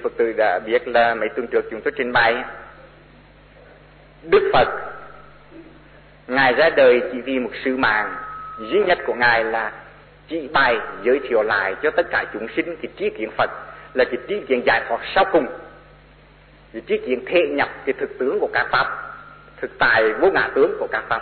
Phật tử đã biết là mấy tuần trước chúng tôi trình bày Đức Phật Ngài ra đời chỉ vì một sứ mạng duy nhất của Ngài là chỉ bày giới thiệu lại cho tất cả chúng sinh cái tri kiến Phật là cái tri kiến giải thoát sau cùng, cái tri kiến thể nhập cái thực tướng của các pháp, thực tại vô ngã tướng của các pháp.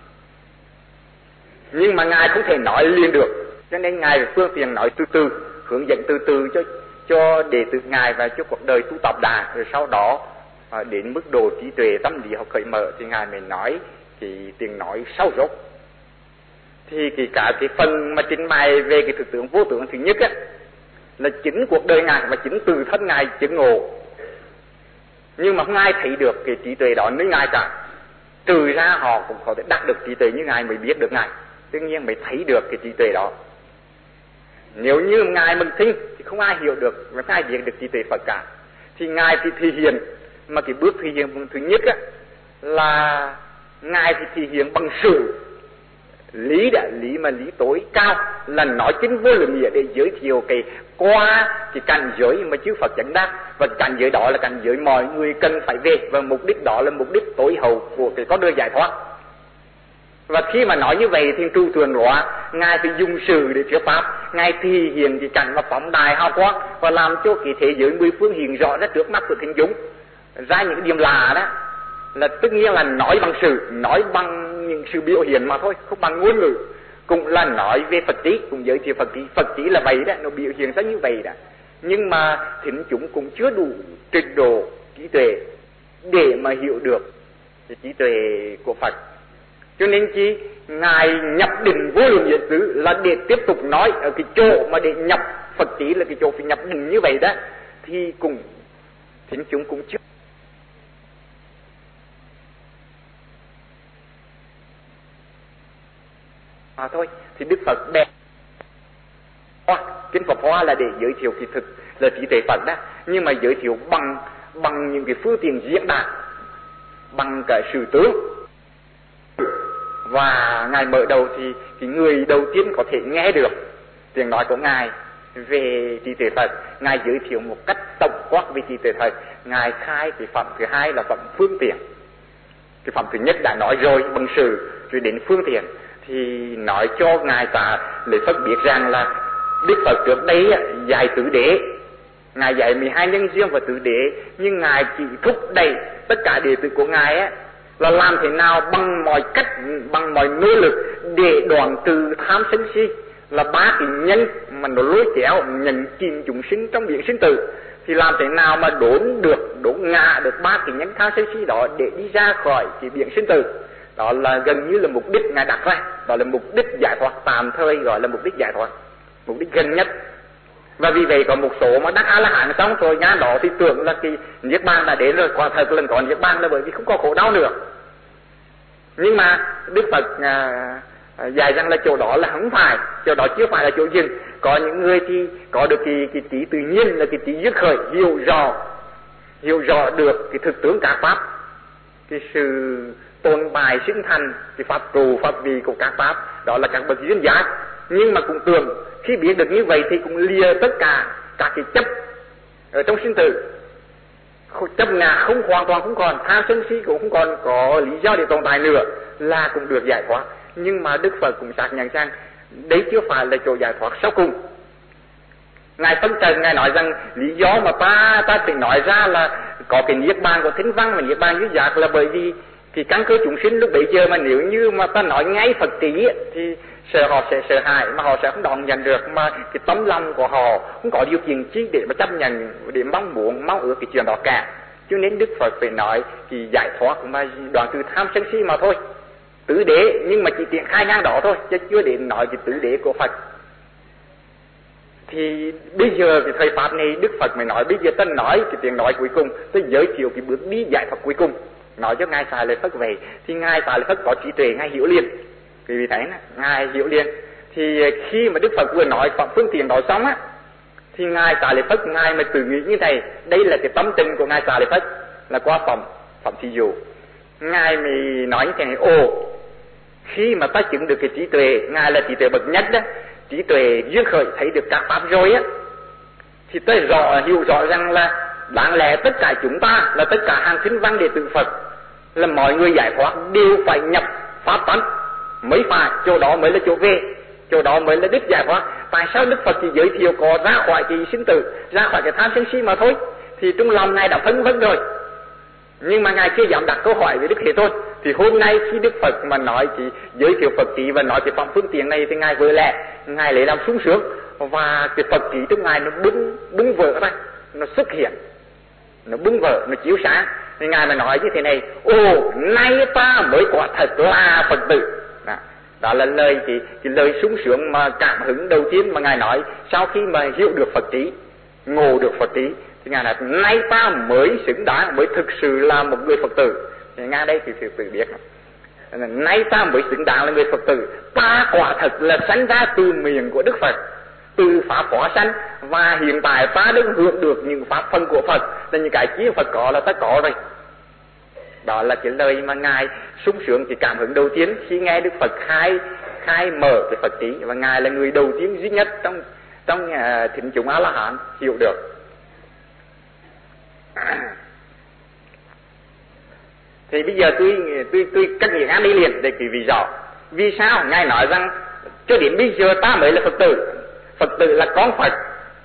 Nhưng mà Ngài không thể nói liền được, cho nên Ngài phương tiện nói từ từ, hướng dẫn từ từ cho đệ tử Ngài và cho cuộc đời tu tập đã, rồi sau đó đến mức độ trí tuệ tâm lý học khởi mở thì Ngài mới nói cái tiếng nói sâu rốt. Thì cả cái phần mà trình bày về cái thực tướng vô tướng thứ nhất á, là chính cuộc đời Ngài và chính từ thân Ngài chứng ngộ. Nhưng mà không ai thấy được cái trí tuệ đó như Ngài cả. Trừ ra họ cũng có thể đạt được trí tuệ như Ngài mới biết được Ngài, tất nhiên mới thấy được cái trí tuệ đó. Nếu như Ngài mình thinh thì không ai hiểu được và không ai biết được trí tuệ Phật cả. Thì Ngài thì thể hiện, mà cái bước thể hiện thứ nhất á, là Ngài thì thể hiện bằng sự lý đã, lý mà lý tối cao là nói chính vô lượng nghĩa để giới thiệu cái qua cái cảnh giới mà chư Phật chẳng đắc, và cảnh giới đó là cảnh giới mọi người cần phải về, và mục đích đó là mục đích tối hậu của cái con đường giải thoát. Và khi mà nói như vậy thì trụ thường hóa Ngài thì dùng sự để thuyết pháp, Ngài thể hiện cái cảnh mà phóng đại hào quang và làm cho cái thế giới mười phương hiện rõ ra trước mắt của thính chúng ra những cái điểm lạ đó, là tất nhiên là nói bằng sự, nói bằng những sự biểu hiện mà thôi, không bằng ngôn ngữ. Cũng là nói về Phật trí, cũng giới thiệu Phật trí. Phật trí là vậy đó, nó biểu hiện ra như vậy đó. Nhưng mà thính chúng cũng chưa đủ trình độ trí tuệ để mà hiểu được cái trí tuệ của Phật. Cho nên chi Ngài nhập định vô lượng nghĩa xứ là để tiếp tục nói ở cái chỗ mà để nhập Phật trí là cái chỗ phải nhập định như vậy đó, thì cũng thính chúng cũng chưa thôi. Thì Đức Phật bè kinh Phật Hoa là để giới thiệu cái thực là trí tuệ Phật đó, nhưng mà giới thiệu bằng những cái phương tiện diễn đạt, bằng cái sự tướng. Và Ngài mở đầu thì người đầu tiên có thể nghe được tiếng nói của Ngài về trí tuệ Phật, Ngài giới thiệu một cách tổng quát về trí tuệ Phật. Ngài khai cái phẩm thứ hai là phẩm phương tiện. Cái phẩm thứ nhất đã nói rồi bằng sự, rồi đến phương tiện thì nói cho Ngài ta lấy Phật biết rằng là Đức Phật trước đây dạy tứ đế, Ngài dạy 12 nhân duyên và tứ đế, nhưng Ngài chỉ thúc đẩy tất cả đệ tử của Ngài là làm thế nào bằng mọi cách, bằng mọi nỗ lực để đoạn từ tham sân si, là ba cái nhân mà nó lôi kéo nhận chìm chúng sinh trong biển sinh tử, thì làm thế nào mà đốn ngã được ba cái nhân tham sân si đó để đi ra khỏi cái biển sinh tử. Đó là gần như là mục đích Ngài đặt ra, đó là mục đích giải thoát tạm thời, gọi là mục đích giải thoát, mục đích gần nhất. Và vì vậy có một số mà đắc A-la-hán xong rồi ngã đó thì tưởng là cái niết bàn đã đến rồi, quả thật lần có niết bàn là bởi vì không có khổ đau nữa. Nhưng mà Đức Phật dạy rằng là chỗ đó là không phải, chỗ đó chưa phải là chỗ dừng. Có những người thì có được cái trí tự nhiên, là cái trí dứt khởi, hiểu rõ được cái thực tướng các pháp, cái sự tồn bài sinh thành, cái pháp trụ pháp vị của các pháp, đó là các bậc duyên giác. Nhưng mà cũng tưởng khi biết được như vậy thì cũng lìa tất cả các cái chấp ở trong sinh tử. Chấp ngã không hoàn toàn không còn, tham sân si cũng không còn có lý do để tồn tại nữa, là cũng được giải thoát. Nhưng mà Đức Phật cũng xác nhận rằng đấy chưa phải là chỗ giải thoát sau cùng. Ngài phân trần, Ngài nói rằng lý do mà ta phải nói ra là có cái niết bàn của thính văn và niết bàn duyên giác là bởi vì thì căn cứ chúng sinh lúc bấy giờ mà nếu như mà ta nói ngay Phật trí thì họ sẽ sợ hãi, mà họ sẽ không đón nhận được, mà cái tấm lòng của họ không có điều kiện chi để mà chấp nhận, để mong ước cái chuyện đó cả. Cho nên Đức Phật phải nói thì giải thoát mà đoạn từ tham sân si mà thôi, tứ đế, nhưng mà chỉ triển khai ngang đó thôi, chứ chưa đến nói cái tứ đế của Phật. Thì bây giờ cái thời pháp này Đức Phật mới nói, bây giờ ta nói cái tiếng nói cuối cùng, ta giới thiệu cái bước đi giải thoát cuối cùng, nói cho Ngài Xá Lợi Phất về. Thì Ngài Xá Lợi Phất có trí tuệ, Ngài hiểu liền. Vì thế Ngài hiểu liền. Thì khi mà Đức Phật vừa nói phẩm phương tiện đó xong á, thì Ngài Xá Lợi Phất, Ngài mới tự nghĩ như này, đây là cái tâm tình của Ngài Xá Lợi Phất, là qua phẩm thí dụ. Ngài mới nói như thế này: khi mà ta chứng được cái trí tuệ, Ngài là trí tuệ bậc nhất đó, trí tuệ duyên khởi thấy được các pháp rồi á, thì ta hiểu rõ rằng là đáng lẽ tất cả chúng ta là tất cả hàng sinh văn đệ tử Phật, là mọi người giải thoát đều phải nhập pháp tánh mới phải, chỗ đó mới là chỗ về, chỗ đó mới là đích giải thoát. Tại sao Đức Phật chỉ giới thiệu có ra khỏi cái sinh tử, ra khỏi cái tham sân si mà thôi? Thì trong lòng Ngài đã phân vân rồi, nhưng mà Ngài chưa dám đặt câu hỏi với Đức Thế Tôn. Thì hôm nay khi Đức Phật mà nói chỉ giới thiệu Phật trí và nói cái pháp phương tiện này, thì Ngài vừa lẽ Ngài lấy làm sung sướng, và cái Phật trí trong Ngài nó bung vỡ ra, nó xuất hiện, nó bung vỡ, nó chiếu sáng. Thì Ngài mà nói như thế này: ồ, nay ta mới quả thật là Phật tử. Đó là lời cái lời sung sướng mà cảm hứng đầu tiên mà Ngài nói sau khi mà hiểu được Phật trí, ngộ được Phật trí. Thì Ngài nói nay ta mới xứng đáng, mới thực sự là một người Phật tử. Thì Ngài đây thì Phật tử biết, nay ta mới xứng đáng là người Phật tử. Ta quả thật là sanh ra từ miệng của Đức Phật, từ pháp hóa sanh, và hiện tại ta đang hưởng được những pháp phần của Phật, là những cái chi Phật có là ta có rồi. Đó là cái lời mà Ngài sung sướng, cái cảm hứng đầu tiên khi nghe Đức Phật khai mở cái Phật trí, và Ngài là người đầu tiên duy nhất trong thính chúng A-la-hán hiểu được. Thì bây giờ tôi cắt nghĩa đi liền để quý vị rõ vì sao Ngài nói rằng cho đến bây giờ ta mới là Phật tử. Phật tử là con Phật,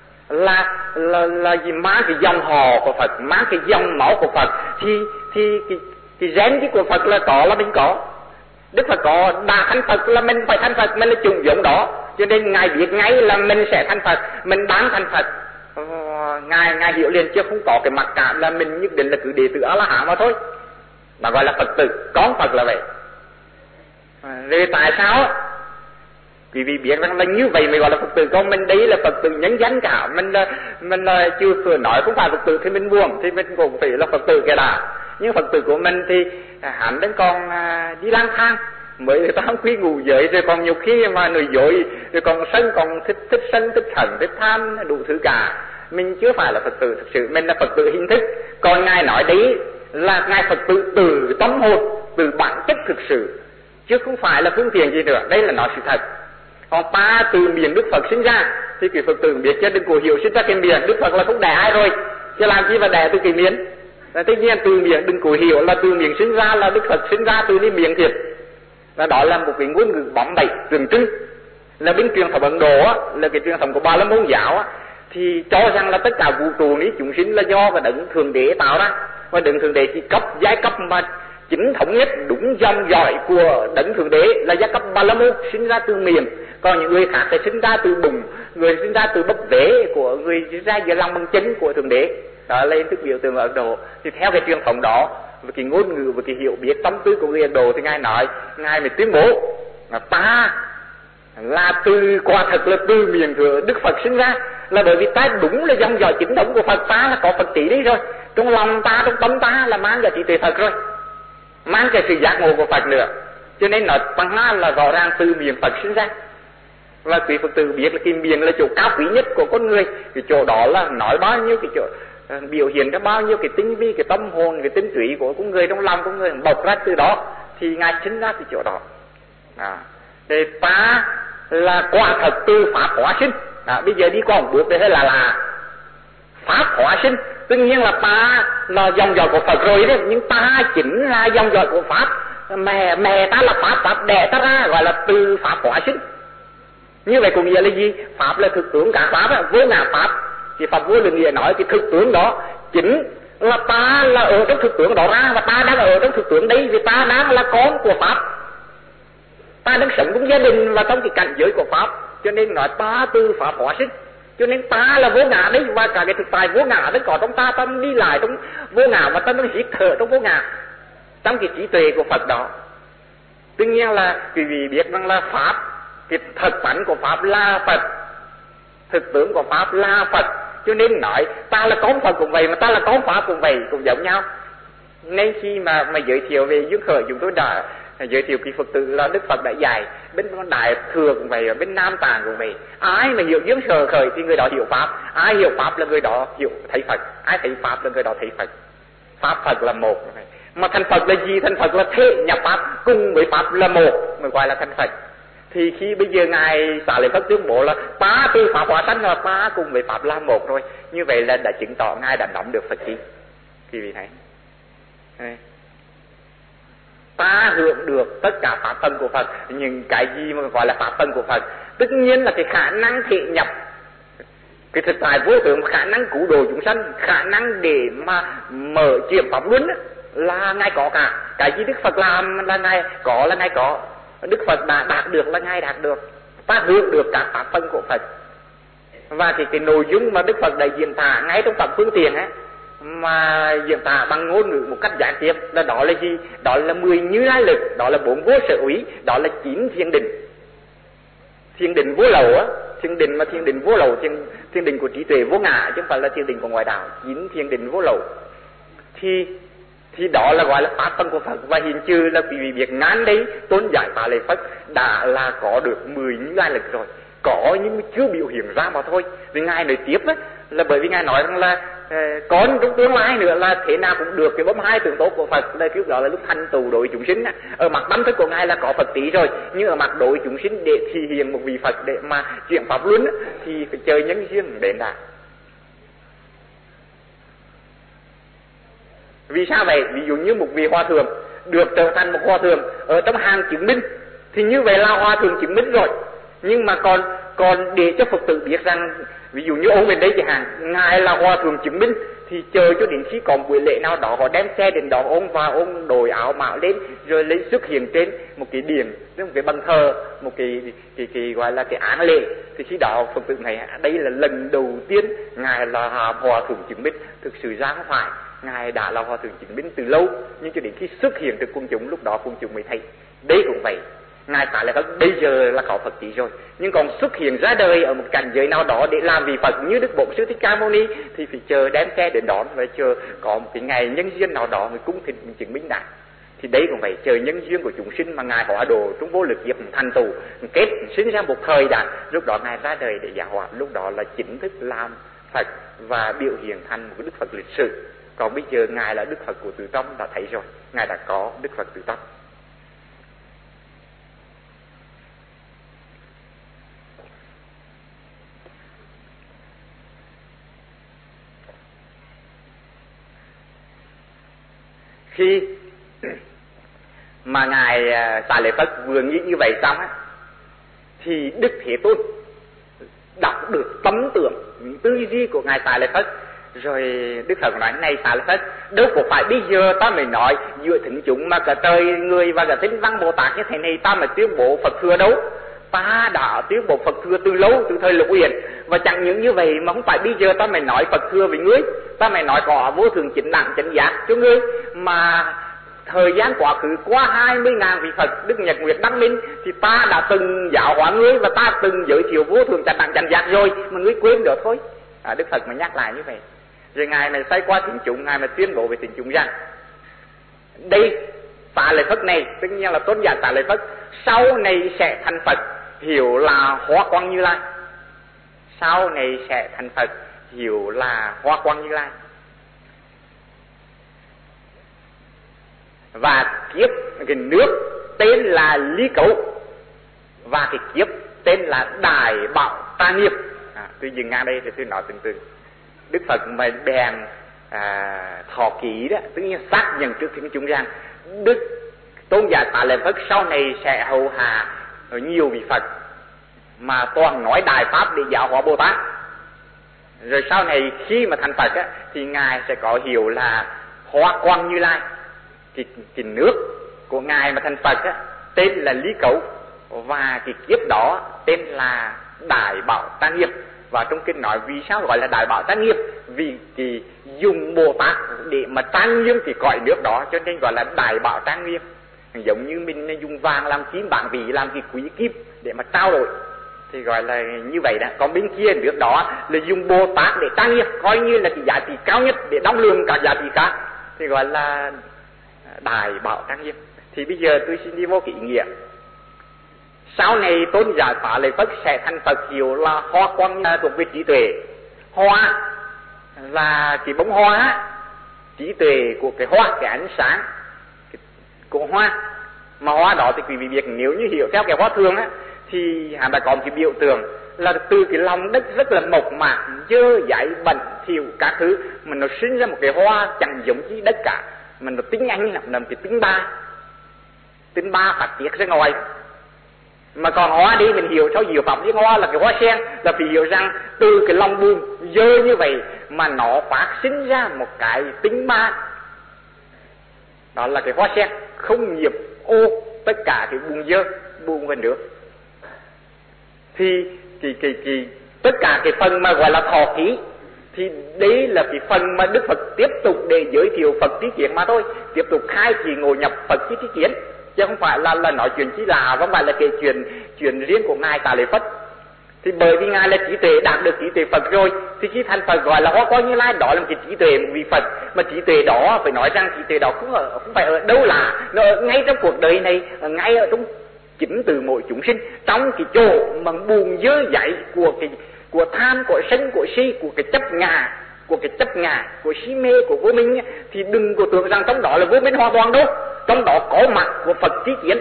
là gì, mang cái dòng họ của Phật, mang cái dòng máu của Phật, thì cái gen của Phật là có, là mình có. Đức Phật có đã thành Phật là mình phải thành Phật, mình là chủng giống đó, cho nên Ngài biết ngay là mình sẽ thành Phật, mình đáng thành Phật. Ngài hiểu liền, chứ không có cái mặc cảm là mình nhất định là cứ đệ tử A-la-hán mà thôi. Đó gọi là Phật tử, con Phật là vậy. Rồi tại sao quý vị biết rằng là như vậy mới gọi là Phật tử? Còn mình đấy là Phật tử nhân danh cả, mình là chưa vừa nói không phải Phật tử thì mình buồn, thì mình cũng phải là Phật tử cái đã. Nhưng Phật tử của mình thì hắn đến còn đi lang thang, mới ta không quy ngủ giới, rồi còn nhiều khi mà nói dối, rồi còn sân, còn thích sân, thích hận, thích tham, đủ thứ cả. Mình chưa phải là Phật tử thực sự, mình là Phật tử hình thức. Còn Ngài nói đấy là Ngài Phật tử từ tâm hồn, từ bản chất thực sự, chứ không phải là phương tiện gì nữa. Đây là nói sự thật. Còn ta từ miệng Đức Phật sinh ra, thì cái Phật tử biết chứ đừng có hiểu sinh ra cái miệng. Đức Phật là không đẻ ai rồi, chứ làm chi mà đẻ từ cái miệng. Tất nhiên từ miệng đừng có hiểu là từ miệng sinh ra, là Đức Phật sinh ra từ cái miệng thiệt. Và đó là một cái ngôn ngữ bóng bẩy tượng trưng. Là bên truyền thống Ấn Độ á, là cái truyền thống của Ba La Môn giáo á, thì cho rằng là tất cả vũ trụนี้chúng sinh là do cái đấng thượng đế tạo ra, và đấng thượng đế chỉ cấp giai cấp mà chính thống nhất đúng dòng dõi của đấng thượng đế là giai cấp Ba La Môn, sinh ra từ miệng. Còn những người khác thì sinh ra từ bụng, người sinh ra từ bắp vế của người, sinh ra giữa lòng bằng chân của thượng đế. Đó là hình thức biểu tượng ở Ấn Độ. Thì theo cái truyền thống đó, với cái ngôn ngữ và cái hiểu biết tâm tư của người Ấn Độ, thì Ngài nói, Ngài mới tuyên bố là ta là từ, quả thật là từ miệng của Đức Phật sinh ra, là bởi vì ta đúng là dòng dõi chính thống của Phật, ta là có Phật trí đấy rồi, trong lòng ta, trong tâm ta là mang giá trị tuệ Phật rồi, mang cái sự giác ngộ của Phật nữa. Cho nên nói bằng là rõ ràng từ miệng Phật sinh ra. Và quý Phật tử biết là cái miệng là chỗ cao quý nhất của con người, cái chỗ đó là nói bao nhiêu cái chỗ biểu hiện ra bao nhiêu cái tinh vi, cái tâm hồn, cái tinh túy của con người, trong lòng con người bộc ra từ đó, thì Ngài sinh ra từ chỗ đó. Thì ta là quả thật từ pháp hóa sinh. Bây giờ đi qua một bước đây là pháp hóa sinh. Tất nhiên là ta là dòng dõi của Phật rồi đấy, nhưng ta chính là dòng dõi của pháp. Mẹ ta là pháp đẻ ta ra, gọi là từ pháp hóa sinh. Như vậy có nghĩa là gì? Pháp là thực tướng cả pháp, vô ngã pháp. Thì Pháp Vô Lượng Nghĩa nói cái thực tướng đó chính là ta là ở trong thực tướng đó ra, và ta đang ở trong thực tướng đây vì ta đang là con của Pháp, ta đang sống trong gia đình và trong cái cảnh giới của Pháp. Cho nên nói ta từ Pháp hóa sinh. Cho nên ta là vô ngã đấy, và cả cái thực tại vô ngã đấy có trong ta, ta đi lại trong vô ngã, và ta đang hít thở trong vô ngã, trong cái trí tuệ của Phật đó. Tất nhiên là quý vị biết rằng là Pháp, cái thật tánh của Pháp là Phật, thực tướng của Pháp là Phật. Cho nên nói ta là con Phật cũng vậy, mà ta là con Pháp cũng vậy, cũng giống nhau. Nên khi mà giới thiệu về duyên khởi, chúng tôi đã giới thiệu cái Phật tử là Đức Phật đã dạy. Bên Đại Thừa cũng vậy, bên Nam Tạng cũng vậy. Ai mà hiểu duyên khởi thì người đó hiểu Pháp. Ai hiểu Pháp là người đó hiểu thấy Phật. Ai thấy Pháp là người đó thấy Phật. Pháp Phật là một. Mà thành Phật là gì? Thành Phật là thế nhập Pháp cùng với Pháp là một, mới gọi là thành Phật. Thì khi bây giờ ngài Xá Lợi Phất tuyên bố là ta từ pháp hóa sanh là ta cùng với pháp là một rồi, như vậy là đã chứng tỏ ngài đã nắm được Phật trí. Quý vị thấy ta hưởng được tất cả pháp thân của Phật. Nhưng cái gì mà gọi là pháp thân của Phật? Tất nhiên là cái khả năng thể nhập cái thực tại vô thượng, khả năng cứu độ chúng sanh, khả năng để mà mở chuyển pháp luân là ngài có cả. Cái gì Đức Phật làm là ngài có, là ngài có. Đức Phật đã đạt được là ngài đạt được. Ta hưởng được các pháp thân của Phật. Và cái nội dung mà Đức Phật đã diễn tả ngay trong Pháp Phương Tiện ấy, mà diễn tả bằng ngôn ngữ một cách gián tiếp là đó là gì? Đó là 10 Như Lai lực, đó là 4 vô sở úy, đó là 9 thiên đình. Thiên đình vô lậu á, thiên đình mà thiên đình vô lậu, thiên đình của trí tuệ vô ngã, chứ không phải là thiên đình của ngoại đạo. 9 thiên đình vô lậu thì đó là gọi là pháp thân của Phật. Và hiện trừ là quý vị biết ngán đấy, Tôn giả Xá Lợi Phất đã là có được 10 Như Lai lực rồi, có nhưng chưa biểu hiện ra mà thôi. Vì ngài nói tiếp ấy, là bởi vì ngài nói rằng là còn trong tương lai nữa là thế nào cũng được cái bấm hai tượng tốt của Phật, là kiểu đó là lúc thành tựu đối chúng sinh á. Ở mặt tâm thức của ngài là có Phật trí rồi, nhưng ở mặt đối chúng sinh để thể hiện một vị Phật để mà chuyển pháp luân á, thì phải chờ nhân duyên đến đã. Vì sao vậy? Ví dụ như một vị hòa thượng được trở thành một hòa thượng ở trong hàng chứng minh, thì như vậy là hòa thượng chứng minh rồi. Nhưng mà còn để cho Phật tử biết rằng, ví dụ như ông bên đây chẳng hạn, ngài là hòa thượng chứng minh, thì chờ cho đến khi có buổi lễ nào đó họ đem xe đến đón ông, và ông đổi áo mạo lên rồi lấy xuất hiện trên một cái điện, một cái bàn thờ, một cái gọi là cái án lễ, thì khi đó Phật tử này đây là lần đầu tiên ngài là hòa thượng chứng minh. Thực sự ra không phải, ngài đã là hòa thượng chứng minh từ lâu, nhưng cho đến khi xuất hiện trước quần chúng, lúc đó quần chúng mới thấy. Đây cũng vậy, ngài Xá Lợi Phất bây giờ là có Phật trí rồi, nhưng còn xuất hiện ra đời ở một cảnh giới nào đó để làm vị Phật như Đức Bổn Sư Thích Ca Mâu Ni, thì phải chờ đem xe đến đón, và chờ có một cái ngày nhân duyên nào đó người cung thỉnh chứng minh đã. Thì đấy cũng vậy, chờ nhân duyên của chúng sinh mà ngài hóa độ trong vô lực kiếp thành tựu kết sinh ra một thời đại, lúc đó ngài ra đời để giáo hóa, lúc đó là chính thức làm Phật và biểu hiện thành một cái Đức Phật lịch sử. Còn bây giờ ngài là Đức Phật của tự tâm đã thấy rồi, ngài đã có Đức Phật tự tâm. Khi mà ngài Xá Lợi Phất vừa nghĩ như vậy xong á, thì Đức Thế Tôn đọc được tâm tưởng những tư duy của ngài Xá Lợi Phất, rồi Đức Phật nói: này Xá Lợi Phất, đâu có phải bây giờ ta mới nói giữa thính chúng mà cả trời người và cả Thính Văn Bồ Tát như thế này ta mới tuyên bố Phật thừa đâu. Ta đã tuyên bố Phật thừa từ lâu, từ thời Lục Uyển, và chẳng những như vậy mà không phải bây giờ ta mới nói Phật thừa với ngươi, ta mới nói có vô thượng chính đẳng chánh giác cho ngươi, mà thời gian quá khứ qua 20.000 vị Phật Đức Nhật Nguyệt Đăng Minh thì ta đã từng giáo hóa ngươi, và ta từng giới thiệu vô thượng chánh đẳng chánh giác rồi, mà ngươi quên được thôi. Đức Phật mới nhắc lại như vậy. Rồi ngài mới xoay qua thính chúng, ngài mới tuyên bố với thính chúng rằng đây Xá Lợi Phất này, tất nhiên là Tôn giả Xá Lợi Phất sau này sẽ thành Phật, hiểu là Hóa Quang Như Lai. Sau này sẽ thành Phật, hiểu là Hóa Quang Như Lai. Và kiếp cái nước tên là Ly Cấu, và cái kiếp tên là Đại Bảo Ta Nghiệp. Tôi dừng ngang đây thì tôi nói từng. Đức Phật mà bèn thọ ký đó, tất nhiên xác nhận trước thính chúng rằng Đức Tôn giả Xá Lợi Phất sau này sẽ hầu hạ nhiều vị Phật, mà toàn nói đại pháp để giáo hóa Bồ Tát. Rồi sau này khi mà thành Phật á, thì ngài sẽ có hiểu là Hóa Quang Như Lai. Cái nước của ngài mà thành Phật á, tên là Lý Cấu, và cái kiếp đó tên là Đại Bảo Ta Nghiệp. Và trong kinh nói vì sao gọi là Đại Bảo Ta Nghiệp, vì cái dùng Bồ Tát để mà trang nghiêm cái cõi nước đó, cho nên gọi là Đại Bảo Ta Nghiệp. Giống như mình dùng vàng làm kim bản vị, làm cái quý kim để mà trao đổi, thì gọi là như vậy đó. Còn bên kia nước đó là dùng Bồ Tát để trang nghiêm, coi như là cái giá trị cao nhất để đong lường cả giá trị khác, thì gọi là Đại Bảo Ta Nghiệp. Thì bây giờ tôi xin đi vô cái ý nghĩa. Sau này Tôn giả Xá Lợi Phất sẽ thành Phật, hiểu là Hoa Quang thuộc về trí tuệ. Hoa là cái bông hoa, trí tuệ của cái hoa, cái ánh sáng của hoa. Mà hoa đó thì quý vị biết, nếu như hiểu theo cái hoa thường á, thì hắn đã có một cái biểu tượng là từ cái lòng đất rất là mộc mạc, dơ dãi bẩn thỉu các thứ, mà nó sinh ra một cái hoa chẳng giống như đất cả, mà nó tính anh nằm cái tính ba phát tiết ra ngoài. Mà còn hoa đi mình hiểu sau diệu pháp với hoa là cái hoa sen, là vì hiểu rằng từ cái lòng buồn dơ như vậy mà nó phát sinh ra một cái tính ba, đó là cái hoa sen không nhiễm ô tất cả cái buồn dơ buồn và nước. Thì tất cả cái phần mà gọi là thọ ký thì đấy là cái phần mà Đức Phật tiếp tục để giới thiệu Phật tri kiến mà thôi, tiếp tục khai thị ngộ nhập Phật tri kiến, chứ không phải là nói chuyện chỉ là, không phải là kể chuyện riêng của ngài Xá Lợi Phất. Thì bởi vì ngài là trí tuệ, đạt được trí tuệ Phật rồi thì khi thành Phật gọi là Hoa Quang Như Lai, đó là một cái trí tuệ một vị Phật. Mà trí tuệ đó phải nói rằng trí tuệ đó không phải ở đâu là, nó ở ngay trong cuộc đời này, ngay ở trong chính từ mỗi chúng sinh, trong cái chỗ mà buồn dơ dãi của tham, của sân, của si, của cái chấp ngã, của si mê, của vô minh, thì đừng có tưởng rằng trong đó là vô minh hoàn toàn đâu. Trong đó có mặt của Phật tri kiến,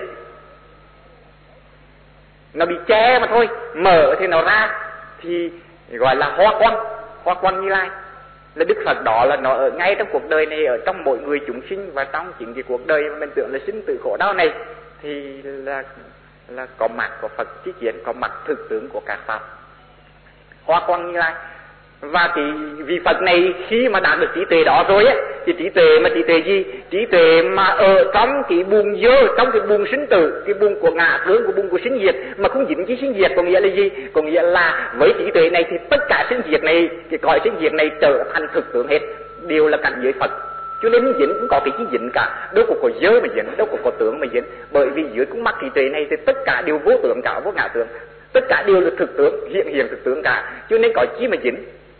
nó bị che mà thôi, mở thì nó ra, thì gọi là Hoa Quang Như Lai. Là Đức Phật đó là nó ở ngay trong cuộc đời này, ở trong mỗi người chúng sinh, và trong chính cái cuộc đời mà mình tưởng là sinh tử khổ đau này thì là có mặt của Phật tri kiến, có mặt thực tướng của các pháp, Hoa Quang Như Lai. Và cái vị Phật này khi mà đạt được trí tuệ đó rồi ấy, thì trí tuệ gì? Trí tuệ mà ở trong cái buông dơ, trong cái buông sinh tử, cái buông của ngã tướng, của buông của sinh diệt, mà không dính cái sinh diệt. Có nghĩa là gì? Có nghĩa là với trí tuệ này thì tất cả sinh diệt này, cái cõi sinh diệt này trở thành thực tướng hết, đều là cảnh giới Phật. Cho nên dính cũng có cái chi dính cả, đâu có dơ mà dính, đâu có tướng mà dính. Bởi vì dưới cũng mắc trí tuệ này thì tất cả đều vô tướng cả, vô ngã tướng, tất cả đều là thực tướng, hiện thực tướng cả, cho nên có chi mà dính.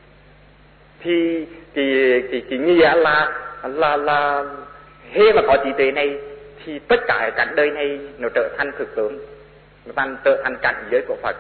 Thì cái nghĩa là hễ mà có trí tuệ này thì tất cả cảnh đời này nó trở thành thực tướng, nó trở thành cảnh giới của Phật.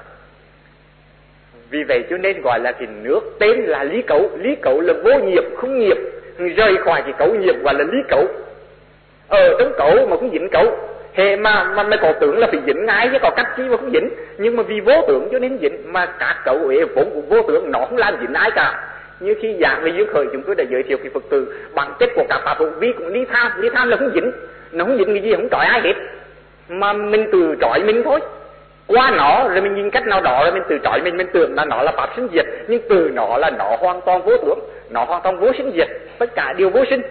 Vì vậy cho nên gọi là cái nước tên là lý cấu là vô nghiệp, không nghiệp, rời khỏi cái cấu nghiệp gọi là lý cấu. Ở trong cấu mà cũng dính cấu, hệ mà có tưởng là phải dính ngay chứ có cách chi mà không dính, nhưng mà vì vô tưởng cho nên dính. Mà các cấu ấy vốn cũng vô tưởng, nó không làm dính ai cả. Như khi giảng về duyên khởi chúng tôi đã giới thiệu cái Phật tử bản chất của các pháp vì cũng ly tham là không dính, nó không dính cái gì, không trói ai hết, mà mình tự trói mình thôi. Qua nó rồi mình nhìn cách nào đó rồi mình tự trói mình tưởng là nó là pháp sinh diệt, nhưng từ nó là nó hoàn toàn vô tướng, nó hoàn toàn vô sinh diệt, tất cả đều vô sinh.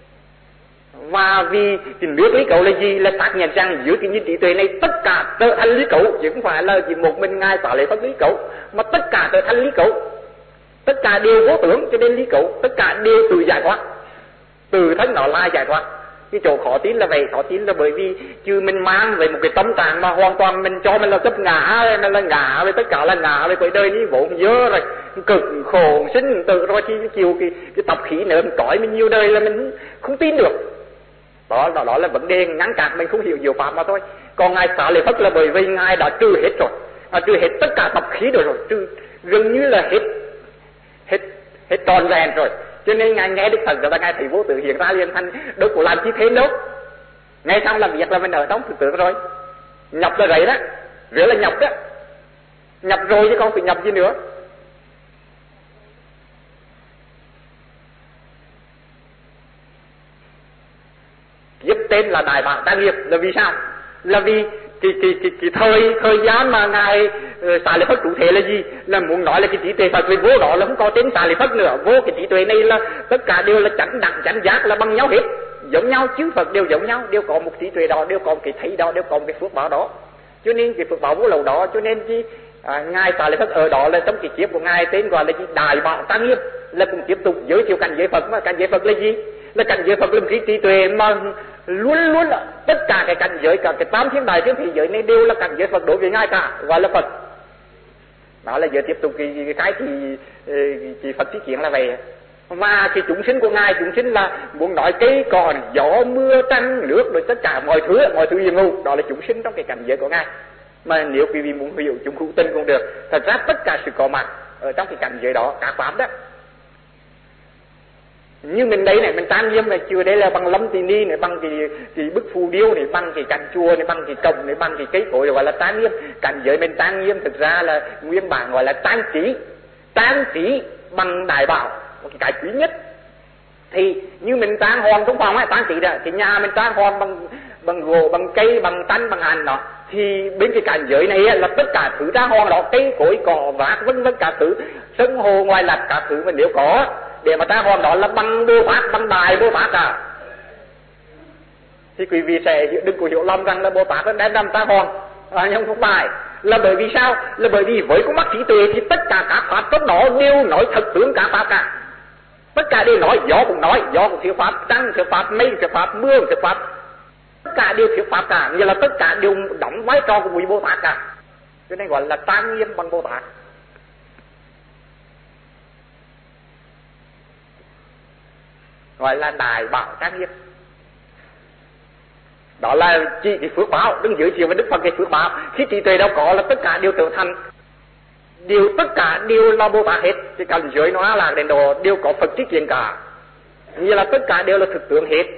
Và vì cái nước lý cấu là gì? Là xác nhận rằng dưới cái trí tuệ này tất cả trở thành lý cấu, chứ không phải là chỉ một mình ngài Xá Lợi Phất lý cấu, mà tất cả trở thành lý cấu, tất cả đều vô tướng, cho nên lý cấu tất cả đều tự giải thoát, từ thân nó là giải thoát. Cái chỗ khó tin là vậy, khó tin là bởi vì chứ mình mang về một cái tâm trạng mà hoàn toàn mình cho mình là chấp ngã, mình là ngã, với tất cả là ngã, với cuộc đờiนี้vốn dơ rồi, cực khổ sinh tử rồi, khi chịu cái tập khí nữa mình trói mình nhiều đời là mình không tin được. Đó là vấn đề ngăn cản mình không hiểu diệu pháp mà thôi. Còn ngài Xá Lợi Phất là bởi vì ngài đã trừ hết rồi, trừ hết tất cả tập khí rồi, trừ gần như là hết tròn vẹn rồi, cho nên ngài nghe Đức Phật rồi là ngài thấy vô tự hiện ra liền thành, đâu có làm chi thêm đâu. Ngay xong làm việc là mình ở trong thực tượng rồi, nhập là vậy đó, rửa là nhập đó, nhập rồi chứ không phải nhập gì nữa. Giúp tên là Đại Bản Đa Nghiệp là vì sao? Là vì cái thời gian mà ngài Xá Lợi Phất trụ thế là gì? Là muốn nói là cái trí tuệ Phật với vô đó là không có tên Xá Lợi Phất nữa. Vô cái trí tuệ này là tất cả đều là chánh đẳng chánh giác, là bằng nhau hết, giống nhau, chư Phật đều giống nhau, đều có một trí tuệ đó, đều có một cái thấy đó, đều có một cái phước báo đó. Cho nên cái phước báo vô lậu đó, cho nên ngài Xá Lợi Phất ở đó là trong cái kiếp của ngài tên gọi là Đại Bản Đa Nghiệp, là cũng tiếp tục giới thiệu cảnh giới Phật. Mà cảnh giới Phật là gì? Là cảnh giới Phật là một cái trí tuệ mà luôn là tất cả cái cảnh giới, cả cái tám thiên đại thiên thế giới này đều là cảnh giới Phật đối với ngài cả, gọi là Phật. Đó là giờ tiếp tục cái Phật tri kiến là vậy. Và cái chúng sinh của ngài, chúng sinh là muốn nói cây cỏ gió mưa trăng nước rồi tất cả mọi thứ hiện hữu, đó là chúng sinh trong cái cảnh giới của ngài. Mà nếu quý vị muốn hiểu chúng hữu tình cũng được, thật ra tất cả sự có mặt ở trong cái cảnh giới đó, các pháp đó. Như mình đây này, mình trang nghiêm này, chưa đây là bằng lâm tỳ ni này, bằng cái bức phù điêu này, bằng cái cành chùa này, bằng cái cổng này, bằng cái cây cối gọi là trang nghiêm. Cảnh giới mình trang nghiêm thực ra là nguyên bản gọi là trang trí bằng đại bảo, một cái quý nhất. Thì như mình trang hoàng trong phòng ấy, trang trí ra cái nhà mình trang hoàng bằng gỗ, bằng cây, bằng tanh, bằng hành đó, thì bên cái cảnh giới này là tất cả thứ trang hoàng đó, cây cối cỏ vác vân vân cả thứ, sân hồ ngoài lạch cả thứ, mà nếu có để mà trang hoàng đó là bằng Bồ Tát, bằng Đại Bồ Tát cả. Thì quý vị sẽ đừng có hiểu lầm rằng là Bồ Tát nó đem làm trang hoàng, nhưng không phải. Là bởi vì sao? Là bởi vì với con mắt trí tuệ thì tất cả các pháp trong đó đều nói thật tướng cả pháp cả. Tất cả đều nói, gió cũng nói, gió cũng thuyết pháp, trăng thuyết pháp, mây thuyết pháp, mưa thuyết pháp, tất cả đều thuyết pháp cả, như là tất cả đều đóng vai trò của vị Bồ Tát cả. Cho nên gọi là trang nghiêm bằng Bồ Tát. Gọi là đại bảo trang nghiêm. Đó là chỉ cái phước báo, đừng giới thiệu với Đức Phật cái phước báo. Khi trí tuệ đâu có là tất cả đều trở thành, tất cả đều là Bồ Tát hết. Thì cảnh giới nó là đến độ đều có Phật trí kiến cả, như là tất cả đều là thực tướng hết.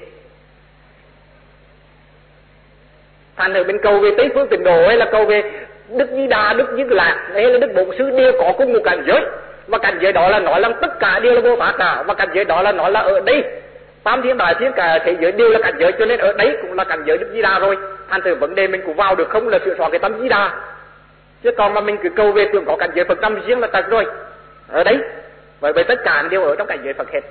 Thành ở bên cầu về Tây Phương Tịnh Độ hay là cầu về Đức Di Đà, Đức Di Lạc hay là Đức Bổn Sư đều có cùng một cảnh giới. Và cảnh giới đó là nói là tất cả đều là Bồ Tát cả. Và cảnh giới đó là nói là ở đây tam thiên đại thiên cả thế giới đều là cảnh giới, cho nên ở đấy cũng là cảnh giới Đức Di Đà rồi. Thành từ vấn đề mình cũng vào được không là sửa soạn cái tâm Di Đà. Chứ còn mà mình cứ cầu về tưởng có cảnh giới Phật tâm riêng là thật rồi. Ở đấy, bởi vì tất cả đều ở trong cảnh giới Phật hết.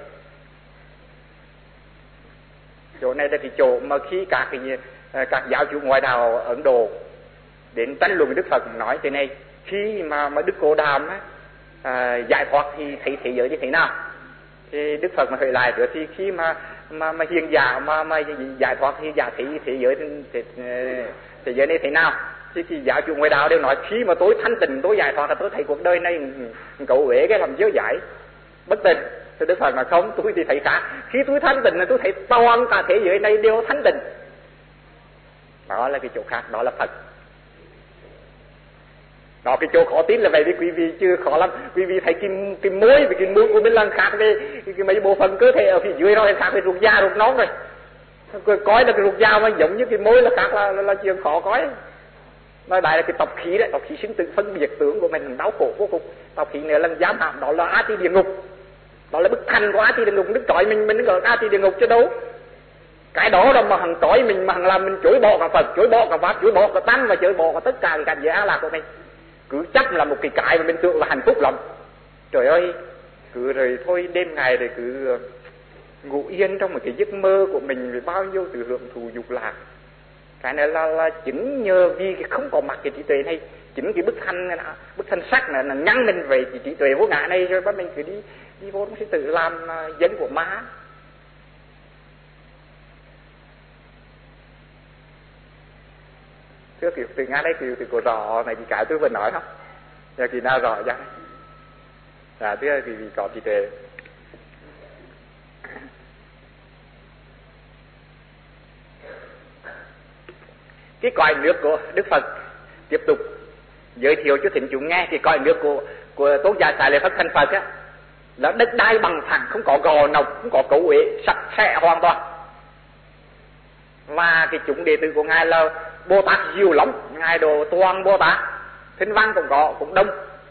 Chỗ này là cái chỗ mà khi các giáo chủ ngoại đạo Ấn Độ đến tranh luận với Đức Phật nói thế này: khi mà Đức Cô Đàm giải thoát thì thấy thế giới như thế nào? Thì Đức Phật mà hỏi lại nữa, thì khi mà hiền giả mà giải thoát thì giả thấy thế giới này thế nào? Thì giáo chủ ngoại đạo đều nói khi mà tôi thanh tịnh, tôi giải thoát là tôi thấy cuộc đời này cậu uế cái làm dơ dãi bất tịnh. Thì Đức Phật nói không, tôi thì thấy khác. Khi tôi thanh tịnh là tôi thấy toàn cả thế giới này đều thanh tịnh. Đó là cái chỗ khác, đó là Phật. Đó cái chỗ khó tin là vậy với quý vị, chứ khó lắm. Quý vị thấy cái môi với cái mũi của mình là khác với cái mấy bộ phận cơ thể ở phía dưới đó, khác với ruột da ruột nón rồi. Coi là cái ruột da mà giống như cái môi là khác là chuyện khó coi. Nói đại là cái tộc khí đấy, tộc khí sinh tử phân biệt tướng của mình đau khổ vô cùng. Tộc khí này là giám hãm, đó là á ti địa ngục. Đó là bức thành của á ti địa ngục, Đức trói mình gọi á ti địa ngục chứ đâu. Cái đó là mà hằng trói mình, mà hằng làm mình chối bỏ cả Phật, chối bỏ cả Pháp, chối bỏ cả Tăng và chối bỏ cả tất cả cái cảnh giới á lạc của mình. Cứ chắc là một cái mà mình tưởng là hạnh phúc lắm. Trời ơi, cứ rồi thôi đêm ngày rồi cứ ngủ yên trong một cái giấc mơ của mình với bao nhiêu sự hưởng thụ dục lạc. Cái này là chính nhờ vì cái không có mặt cái trí tuệ này, chính cái bức thanh sắc này là ngăn mình về cái trí tuệ vô ngã này, rồi bắt mình cứ đi vô trong sẽ tự làm dân của ma. Thưa kiểu từ ngã đây kiểu từ cổ rõ này cái tôi vừa nói không? Giờ kỳ nào rõ ra? Thưa vì có trí tuệ. Cái cõi nước của Đức Phật tiếp tục giới thiệu cho thính chúng nghe. Cái cõi nước của Tôn giả Xá Lợi Phất thành Phật á, là đất đai bằng phẳng, không có gò nọc, không có cấu uế, sạch sẽ hoàn toàn. Và cái chúng đệ tử của ngài là Bồ Tát nhiều lắm, ngài đồ toàn Bồ Tát, thính văn cũng có, cũng đông.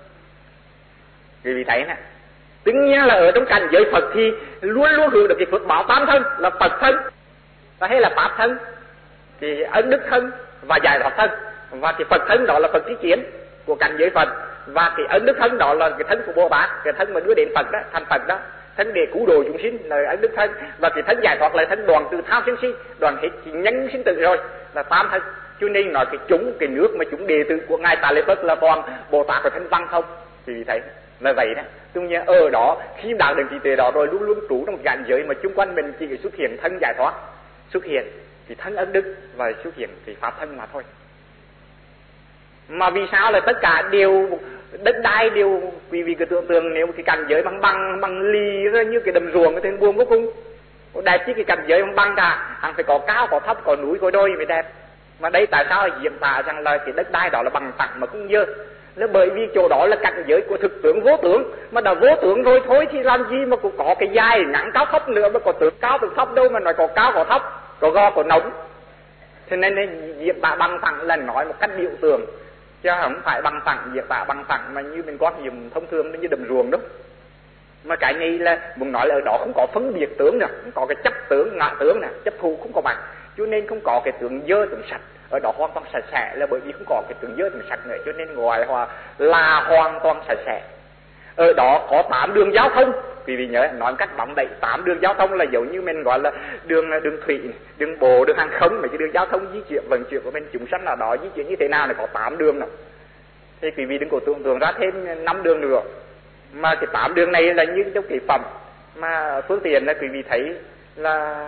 Vì thấy nè, tất nhiên là ở trong cảnh giới Phật thì luôn luôn hưởng được cái phước báo tam thân, là Phật thân hay là Pháp thân, thì ấn đức thân và giải thoát thân. Và cái Phật thân đó là Phật trí kiến của cảnh giới Phật, và cái ấn đức thân đó là cái thân của Bồ Tát, cái thân mà đưa đến Phật đó, thành Phật đó, thân để cứu độ chúng sinh là ấn đức thân. Và cái thân giải thoát là thân đoàn từ tham sân si, đoàn hết chỉ nhân sinh tử rồi, là tam thân. Cho nên nói cái chúng, cái nước mà chúng đệ tử của ngài Xá Lợi Phất là toàn Bồ Tát và thân văn không, thì thấy là vậy đó. Tuy nhiên ở đó khi đạt đến trí tuệ đó rồi luôn luôn trú trong cảnh giới mà chung quanh mình chỉ xuất hiện thân giải thoát, xuất hiện thì thân ấn đức và xuất hiện thì pháp thân mà thôi. Mà vì sao là tất cả đều đất đai đều, quý vị cứ tưởng tượng nếu cái cảnh giới bằng lì ra như cái đầm ruộng thì buông vô cùng đẹp, chứ cái cảnh giới bằng cả hàng phải có cao có thấp có núi có đồi mới đẹp. Mà đây tại sao diễn tả rằng là cái đất đai đó là bằng phẳng mà không dơ, Là bởi vì chỗ đó là cảnh giới của thực tướng vô tướng, mà đã vô tướng rồi thôi thì làm gì mà cũng có cái dài ngắn cao thấp nữa, mà có tướng cao tướng thấp đâu mà nói có cao có thấp, có go có nóng. Thế nên diễn tả bằng phẳng là nói một cách biểu tượng, chứ không phải bằng phẳng diễn tả bằng phẳng mà như mình quan niệm thông thường như đầm ruộng đó. Mà cái này là muốn nói là ở đó không có phân biệt tướng nè, không có cái chấp tướng ngã tướng nè, chấp thù không có bằng, cho nên không có cái tướng dơ tướng sạch. Ở đó hoàn toàn sạch sẽ là bởi vì không có cái tướng dơ tướng sạch nữa, cho nên gọi là hoàn toàn sạch sẽ. Ở đó có 8 đường giao thông, quý vị nhớ nói một cách bóng bẩy, 8 đường giao thông là giống như mình gọi là đường thủy, đường bộ, đường hàng không, mấy cái đường giao thông di chuyển vận chuyển của mình chúng sanh là đó di chuyển như thế nào là có 8 đường nào. Thì quý vị đừng có tưởng tượng ra thêm 5 đường nữa. Mà cái 8 đường này là như trong cái phẩm mà phương tiện là quý vị thấy là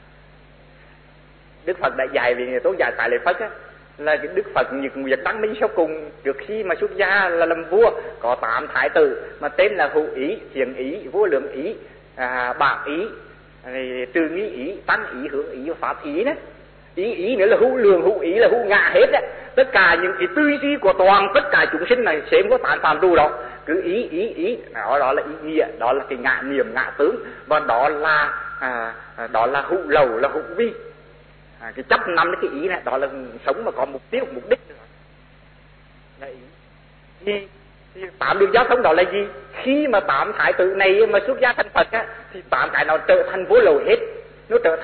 Đức Phật đã dạy về Tôn giả Tại Lệ Phất á, là cái Đức Phật Nhật Nguyệt Đăng Minh sau cùng trước khi mà xuất gia là làm vua có 8 thái tử mà tên là Hữu Ý, Thiện Ý, Vô Lượng Ý, Bạc Ý, Trừ Nghi Ý, Tăng Ý, Hướng Ý và Pháp Ý đó. Ý nữa là hữu lượng, hữu ý là hữu ngã hết á. Tất cả những cái tư duy của toàn tất cả chúng sinh này xem có tán phàm tu đó, cứ ý đó là ý nghĩa, đó là cái ngã niệm ngã tướng, và đó là hữu lầu, là hữu vi. Cái chấp năm cái ý này đó là sống mà có mục tiêu mục đích là ý. Thì 8 đường giao thông đó là gì? Khi mà 8 thái tử này mà xuất gia thành Phật á, thì 8 cái nó trở thành vô lậu hết, nó trở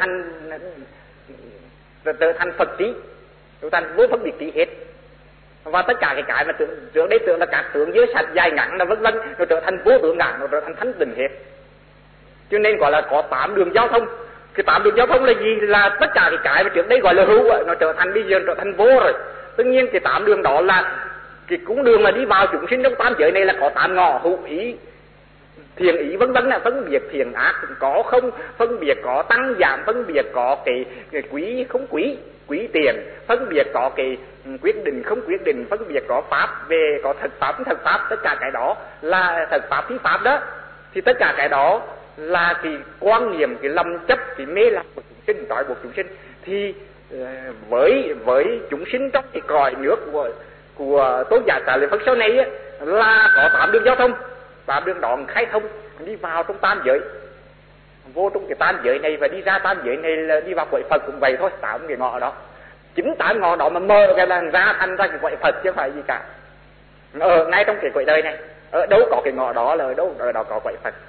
thành Phật trí, trở thành vô phân biệt trí hết. Và tất cả cái mà trước đây tưởng là các tướng giới sạch dài ngắn là vân vân, nó trở thành vô tướng ngắn, nó trở thành thánh tình hết. Cho nên gọi là có 8 đường giao thông. Cái 8 đường giao thông là gì? Là tất cả cái mà trước đây gọi là hữu, nó trở thành bây giờ trở thành vô rồi. Tất nhiên cái 8 đường đó là cái cung đường mà đi vào chúng sinh trong 8 giới này là có 8 ngõ: hữu ý, thiện ý vân vân, là phân biệt thiện ác có không, phân biệt có tăng giảm, phân biệt có cái quý không quý tiền, phân biệt có cái quyết định không quyết định, phân biệt có pháp về có thật pháp không thật pháp, tất cả cái đó là thật pháp phi pháp đó. Thì tất cả cái đó là cái quan niệm, cái lầm chấp, cái mê lạc của chúng sinh, trói buộc chúng sinh. Thì với chúng sinh trong cái cõi nước của Tôn giả Tại Lệ Phất sau này á, là có 8 đường giao thông. 8 đường đó khai thông đi vào trong 8 giới, vô trong cái 8 giới này và đi ra 8 giới này là đi vào cõi Phật cũng vậy thôi. 8 cái ngõ đó, chính 8 ngõ đó mà mơ cái là ra thành ra cái cõi Phật chứ không phải gì cả. Ở ngay trong cái cõi đời này, ở đâu có cái ngõ đó là ở đâu ở đó có cõi Phật.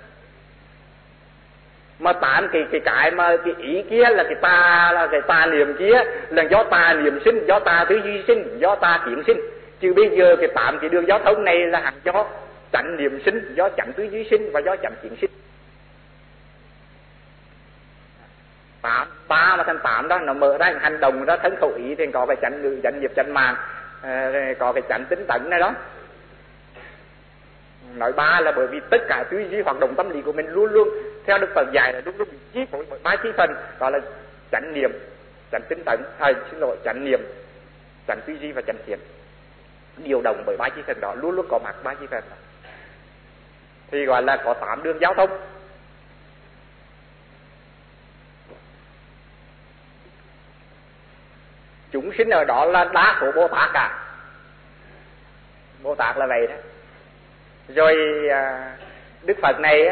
Mà 8 cái mà cái ý kia là cái tà niệm kia là do tà niệm sinh, do tà tư duy sinh, do tà kiến sinh. Chứ bây giờ cái 8 cái đường giao thông này là hẳn do chánh niệm sinh, do chánh tư duy sinh và do chánh kiến sinh. 8 mà thành 8 đó nó mở ra hành động đó, thân khẩu ý thì có cái chánh ngữ, chánh nghiệp, chánh mạng, có cái chánh tinh tấn này đó. Nói 3 là bởi vì tất cả tư duy hoạt động tâm lý của mình luôn luôn theo Đức Phật dạy là luôn luôn bị chi phối bởi 3 chi phần, đó là chánh niệm, chánh tinh tấn, chánh niệm, chánh tư duy và chánh kiến, điều động bởi 3 chi phần đó, luôn luôn có mặt 3 chi phần đó. Thì gọi là có 8 đường giao thông. Chúng sinh ở đó là đa số Bồ Tát cả. Bồ Tát là vậy đó. Rồi Đức Phật này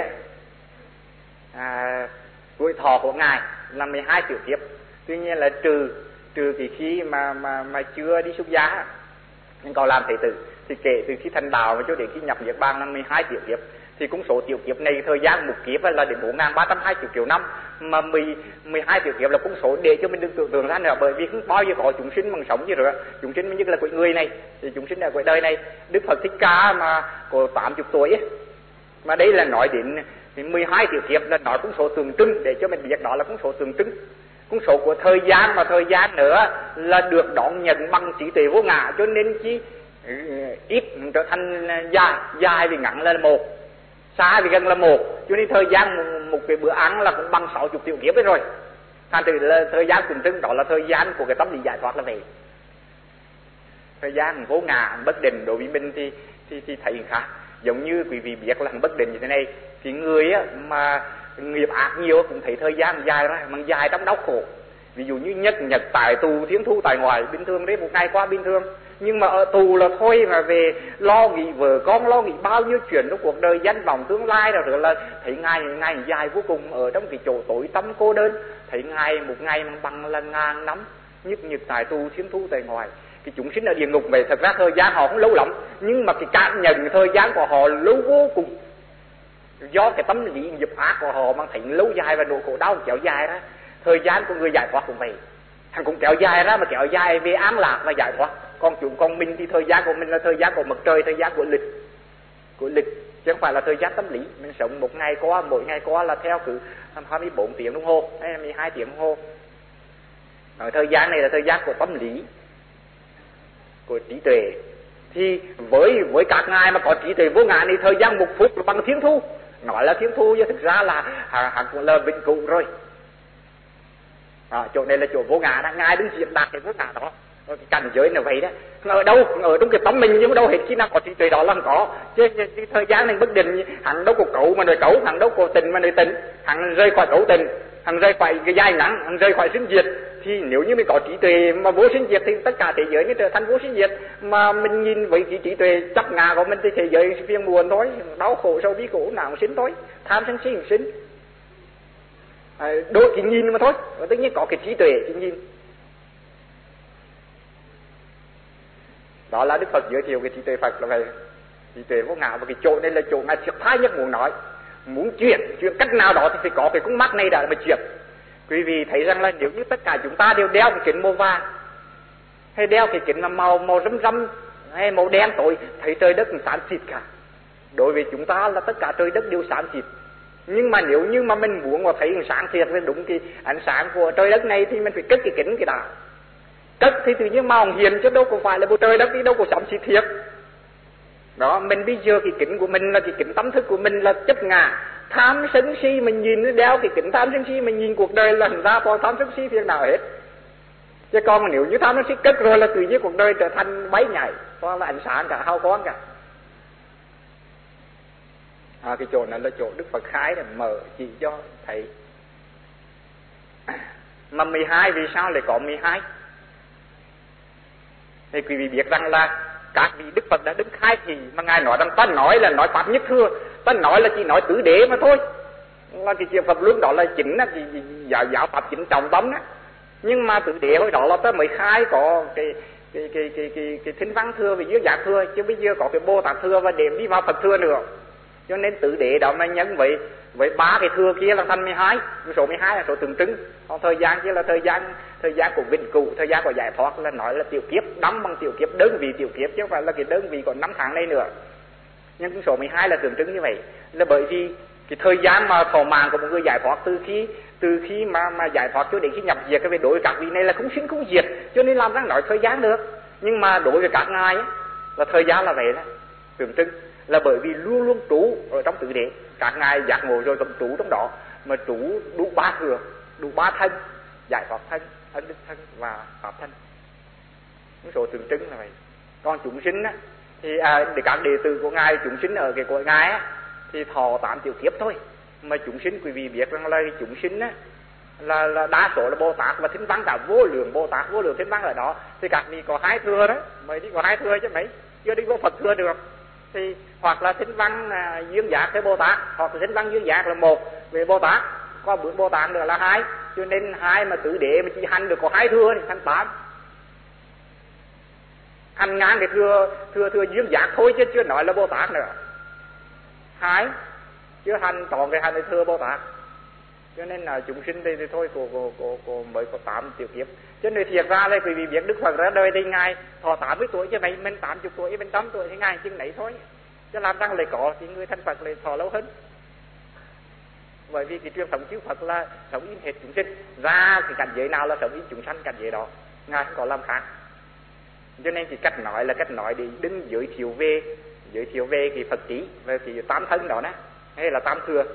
tuổi thọ của Ngài là 12 tiểu kiếp. Tuy nhiên là trừ cái khi mà chưa đi xuất gia, nhưng còn làm Thế Tử, thì kể từ khi thành đạo cho đến khi nhập Niết Bàn là 12 tiểu kiếp. Thì cũng số tiểu kiếp này thời gian một kiếp là đến 4.320 triệu năm, mà 12 tiểu kiếp là cũng số để cho mình đừng tưởng tượng ra nữa, bởi vì không bao giờ có chúng sinh bằng sống như rồi. Chúng sinh như là cõi người này, thì chúng sinh ở cõi đời này. Đức Phật Thích Ca mà có 80 tuổi ấy, mà đây là nói đến 12 tiểu kiếp là nói cũng số tượng trưng để cho mình biết đó là cũng số tượng trưng, cũng số của thời gian, mà thời gian nữa là được đón nhận bằng trí tuệ vô ngã, cho nên chỉ ít trở thành dài vì ngắn là một, xa vì gần là một, cho nên thời gian một cái bữa ăn là cũng bằng 60 triệu kiếp rồi. Thành từ là thời gian tượng trưng đó là thời gian của cái tâm lý giải thoát là vậy. Thời gian vô ngã bất định đối với mình thì thấy khác. Giống như quý vị biết là bất định như thế này, thì người mà nghiệp ác nhiều cũng thấy thời gian dài ra, mà dài trong đau khổ. Ví dụ như nhất nhật tại tù, thiến thu tại ngoài, bình thường đấy, một ngày qua bình thường. Nhưng mà ở tù là thôi, mà về lo nghĩ vợ con, lo nghĩ bao nhiêu chuyện trong cuộc đời, danh vọng tương lai, rồi là thấy ngày dài vô cùng ở trong cái chỗ tối tăm cô đơn. Thấy một ngày bằng là ngàn năm, nhất nhật tại tù, thiến thu tại ngoài. Cái chúng sinh ở địa ngục vậy, thật ra thời gian họ không lâu lắm, nhưng mà cái cảm nhận thời gian của họ lâu vô cùng. Do cái tâm lý nghiệp ác của họ mang thấy lâu dài và nỗi khổ đau kéo dài ra. Thời gian của người giải thoát cũng vậy, hắn cũng kéo dài ra, mà kéo dài về an lạc và giải thoát. Còn mình thì thời gian của mình là thời gian của mặt trời, thời gian của lịch, chứ không phải là thời gian tâm lý. Mình sống một ngày qua, mỗi ngày qua là theo cứ 24 tiếng đồng hồ hay 12 tiếng đồng hồ. Thời gian này là thời gian của tâm lý, của trí tuệ. Thì với các ngài mà có trí tuệ vô ngã thì thời gian một phút là bằng thiên thu. Nói là thiên thu nhưng thực ra là hắn cũng là vĩnh cửu rồi. Chỗ này là chỗ vô ngã đó, ngài đứng diễn đạt cái vô ngã đó. Cái cảnh giới là vậy đó. Ở đâu? Ở trong cái tâm mình, nhưng đâu hết khi nào có trí tuệ đó làm có. Chứ thời gian này bất định, hắn đâu có cấu mà nơi cấu, hắn đâu có tình mà nơi tình, hắn rơi khỏi cấu tình, hắn rơi khỏi cái dài ngắn, hắn rơi khỏi sinh diệt. Thì nếu như mình có trí tuệ mà vô sinh diệt thì tất cả thế giới nó trở thành vô sinh diệt. Mà mình nhìn với cái trí tuệ chấp ngã của mình thì thế giới phiền muộn thôi, đau khổ sâu bi khổ nào sinh thôi, tham sân si sinh. Đôi cái nhìn mà thôi, tất nhiên có cái trí tuệ cái nhìn. Đó là Đức Phật giới thiệu cái trí tuệ Phật là vậy. Trí tuệ vô ngã, và cái chỗ này là chỗ ngài siết thái nhất muốn nói. Muốn chuyển cách nào đó thì phải có cái con mắt này đã mà chuyển. Quý vị thấy rằng là nếu như tất cả chúng ta đều đeo cái kính màu vàng, hay đeo cái kính màu râm râm, hay màu đen tối, thấy trời đất cũng xám xịt cả. Đối với chúng ta là tất cả trời đất đều xám xịt. Nhưng mà nếu như mà mình muốn mà thấy sáng thiệt với đúng cái ánh sáng của trời đất này thì mình phải cất cái kính cái đã. Cất thì tự nhiên màu hiền, chứ đâu có phải là bầu trời đất đi, đâu có xám xịt thiệt. Đó, mình bây giờ cái kính của mình là cái kính tâm thức của mình là chấp ngã. Tham sân si mình nhìn, đeo cái kính tham sân si mình nhìn cuộc đời là ra còn tham sân si việc nào hết. Chứ còn nếu như tham sân si cất rồi là tự nhiên cuộc đời trở thành bay nhảy, toàn là ánh sáng cả, hào quang cả. Cái chỗ này là chỗ Đức Phật khai để mở chỉ cho thấy. Mà 12 vì sao lại có 12? Thì quý vị biết rằng là các vị Đức Phật đã đứng khai thì mà ngài nói rằng ta nói là nói pháp nhất thừa, ta nói là chỉ nói tứ đế mà thôi, là cái chuyện Phật luân đó là chính là cái giáo pháp chính trọng tâm đó. Nhưng mà tứ đế hồi đó là ta mới khai có cái thính văn thừa và giới giác thừa, chứ bây giờ có cái Bồ Tát thừa và để đi vào Phật thừa nữa. Cho nên tứ đế đó mà nhân với ba cái thừa kia là thành 12. Số 12 là số tượng trưng. Còn thời gian kia là thời gian của vĩnh cửu, thời gian của giải thoát, là nói là tiểu kiếp, đắm bằng tiểu kiếp, đơn vị tiểu kiếp, chứ không phải là cái đơn vị của 5 tháng này nữa. Nhưng cái số 12 là tượng trưng như vậy, là bởi vì cái thời gian mà thọ mạng của một người giải thoát từ khi mà giải thoát cho đến khi nhập diệt, cái về đối với các vị này là không sinh không diệt, cho nên làm sao nói thời gian được. Nhưng mà đối với các ngài ấy, là thời gian là vậy đó, tượng trưng. Là bởi vì luôn luôn trú ở trong tứ đế, các ngài giác ngộ rồi vẫn trú trong đó, mà trú đủ ba thừa, đủ ba thân, giải thoát thân, ấn đức thân và pháp thân. Những số tượng trưng là vậy. Còn chúng sinh á, thì để các đệ tử của ngài, chúng sinh ở cái cõi ngài á, thì thọ 8 tiểu kiếp thôi. Mà chúng sinh quý vị biết rằng là chúng sinh á, là đa số là Bồ Tát và Thính Văn, cả vô lượng Bồ Tát, vô lượng Thính Văn ở đó. Thì các vị có 2 thừa đó, mới đi có 2 thừa chứ mấy, chưa đi vô Phật thừa được. Thì hoặc là Thính Văn duyên giác với Bồ Tát, hoặc là Thính Văn duyên giác là 1 về Bồ Tát, có bữa Bồ Tát nữa là 2. Cho nên 2 mà tứ đế mà chỉ hành được có 2 thừa thì thành 8. Hành ngang cái thừa duyên giác thôi, chứ chưa nói là Bồ Tát nữa. 2 chứ hành toàn cái hành cái thừa Bồ Tát. Cho nên là chúng sinh thì thôi cô mới có 8 tiểu kiếp. Cho nên thiệt ra là quý vị biết Đức Phật ra đời thì ngài thọ 80 tuổi, chứ vậy mình 80 tuổi, mình 8 tuổi thì ngài chừng đấy thôi. Chứ làm rằng lại có thì người thân Phật lại thọ lâu hơn. Bởi vì cái truyền thống chư Phật là sống im hết chúng sinh, ra cái cảnh giới nào là sống im chúng sanh cảnh giới đó, ngài không có làm khác. Cho nên cái cách nói là cách nói để đừng giới thiệu về cái Phật trí, về cái 8 thân đó nè, hay là 8 thừa.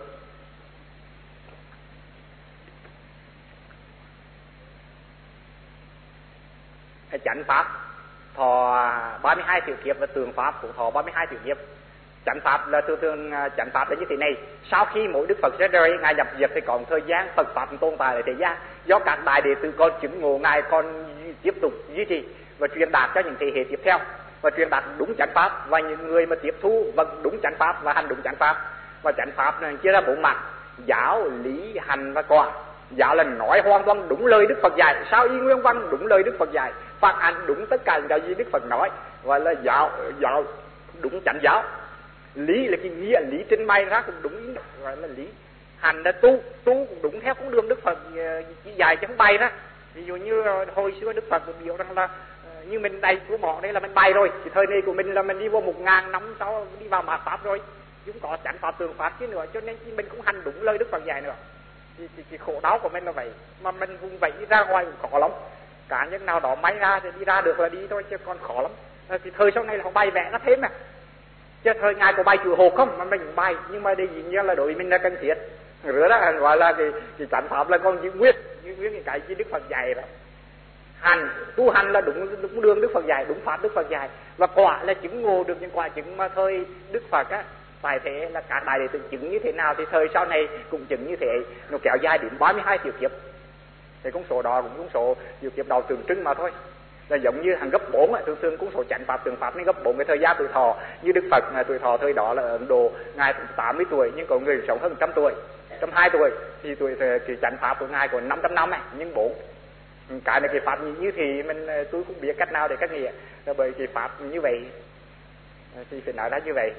Chánh pháp thọ 32 tiểu kiếp và tường pháp cũng thọ 32 tiểu kiếp. Chánh pháp là thường chánh pháp là như thế này. Sau khi mỗi Đức Phật ra đời, ngài nhập diệt thì còn thời gian Phật pháp tồn tại ở thế gian, do các đại đệ tử con chứng ngộ, ngài còn tiếp tục duy trì và truyền đạt cho những thế hệ tiếp theo, và truyền đạt đúng chánh pháp, và những người mà tiếp thu vâng đúng chánh pháp và hành đúng chánh pháp. Và chánh pháp này chia ra 4 mặt: giáo, lý, hành và quả. Giáo là nói hoàn toàn đúng lời Đức Phật dạy, sao y nguyên văn đúng lời Đức Phật dạy, phạt hành đúng tất cả những cái gì Đức Phật nói, gọi là giáo đúng chánh giáo. Lý là cái nghĩa lý trình bày ra cũng đúng, gọi là lý. Hành là tu cũng đúng theo con đường Đức Phật chỉ dạy chứ không bày ra. Ví dụ như hồi xưa Đức Phật biểu rằng là như mình đây của mỏ đây là mình bày rồi, thì thời này của mình là mình đi vô 1000 năm sau đi vào mạt pháp rồi, chúng có chánh pháp tường pháp chứ nữa, cho nên mình cũng hành đúng lời Đức Phật dạy nữa. Thì khổ đau của mình là vậy, mà mình vùng vẫy ra ngoài cũng khó lắm. Cá nhân nào đó may ra thì đi ra được là đi thôi, chứ còn khó lắm. Thì thời sau này là họ bày vẽ nó thêm nè, chứ thời ngài có bài chùa hộp không mà mình cũng bài, nhưng mà đây dĩ nhiên là đối với mình là cần thiết. Rửa đó gọi là cái chánh pháp là con giữ nguyên cái gì Đức Phật dạy đó. Hành, tu hành là đúng đường Đức Phật dạy, đúng pháp Đức Phật dạy. Và quả là chứng ngộ được những quả chứng mà thời Đức Phật á, tại thế là các đại đệ tử chứng như thế nào thì thời sau này cũng chứng như thế. Nó kéo dài đến 32 triệu kiếp. Thì con số đó cũng con số triệu kiếp đầu tượng trưng mà thôi. Là giống như hàng gấp 4 thường cũng số chánh pháp tường pháp nên gấp 4 cái thời gian tuổi thọ. Như Đức Phật tuổi thọ thời đó là ở Ấn Độ ngài 80 tuổi, nhưng có người sống hơn 100 tuổi, 102 tuổi, thì tuổi cái chánh pháp của ngài còn 500 năm nhưng 4. Cái này cái pháp như thì tôi cũng biết cách nào để cách nghĩa, là bởi cái pháp như vậy thì phải nói ra như vậy.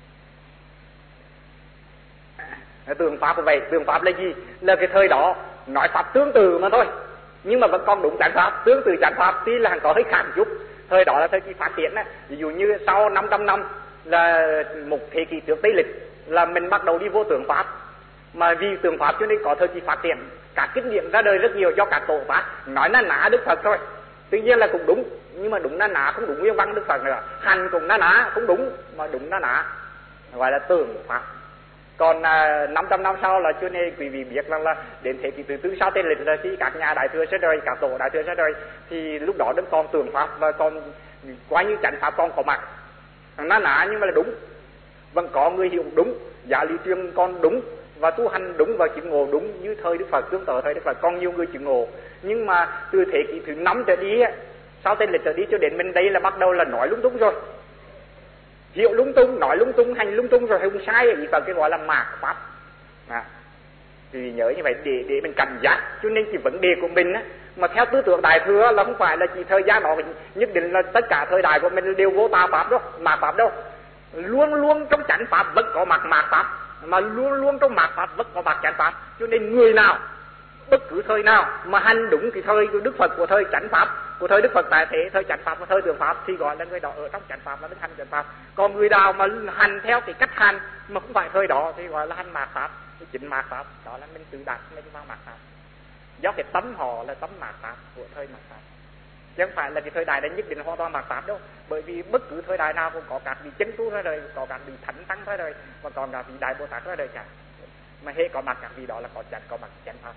Tường pháp là vậy. Tường pháp là gì? Là cái thời đó nói pháp tương tự mà thôi, nhưng mà vẫn còn đúng chánh pháp. Tương tự chánh pháp thì là có hơi khác một chút. Thời đó là thời kỳ phát triển. Ví dụ như sau 500 năm là một thế kỷ trước Tây lịch là mình bắt đầu đi vô tường pháp. Mà vì tường pháp cho nên có thời kỳ phát triển, các kinh nghiệm ra đời rất nhiều do các tổ pháp nói na ná Đức Phật thôi. Tuy nhiên là cũng đúng, nhưng mà đúng na ná không đúng nguyên văn Đức Phật nữa. Hành cũng na ná không đúng, mà đúng na ná, gọi là tường pháp. Còn 500 năm sau là cho nên quý vị biết rằng là đến thế kỷ thứ tư sau Tây lịch là khi các nhà đại thừa ra đời, các tổ đại thừa ra đời, thì lúc đó vẫn còn tường pháp và còn quá như chánh pháp còn có mặt. Na ná nhưng mà là đúng, vẫn có người hiểu đúng, giáo lý truyền còn đúng, và tu hành đúng và chứng ngộ đúng như thời Đức Phật, tương tự thời Đức Phật còn nhiều người chứng ngộ. Nhưng mà từ thế kỷ thứ 5 trở đi, sau Tây lịch trở đi cho đến mình đây là bắt đầu là nói lung tung rồi, hiểu lung tung, nói lung tung, hành lung tung rồi, không sai ý Phật, cái gọi là mạt pháp. Thì nhớ như vậy để mình cảnh giác. Cho nên cái vấn đề của mình mà theo tư tưởng đại thừa là không phải là chỉ thời gian đó nhất định là tất cả thời đại của mình đều vô tà pháp đâu, mạt pháp đâu. Luôn luôn trong chánh pháp vẫn có mặt mạt pháp, mà luôn luôn trong mạt pháp vẫn có mặt chánh pháp. Cho nên người nào bất cứ thời nào mà hành đúng cái thời của Đức Phật, của thời chánh pháp, của thời Đức Phật tại thế, thời chánh pháp và thời tường pháp, thì gọi là người đó ở trong chánh pháp, là đức hành chánh pháp. Còn người nào mà hành theo cái cách hành mà không phải thời đó thì gọi là hành mạt pháp, cái chính mạt pháp. Đó là mình tự đặt mình vào mạt pháp, do cái tấm họ là tấm mạt pháp của thời mạt pháp, chứ không phải là cái thời đại đó nhất định hoàn toàn mạt pháp đâu. Bởi vì bất cứ thời đại nào cũng có các vị chân tu ra đời, có các vị thánh tăng ra đời, và còn các vị đại Bồ Tát ra đời cả. Mà hễ có mặt các vị đó là có chánh, có mặt chánh pháp.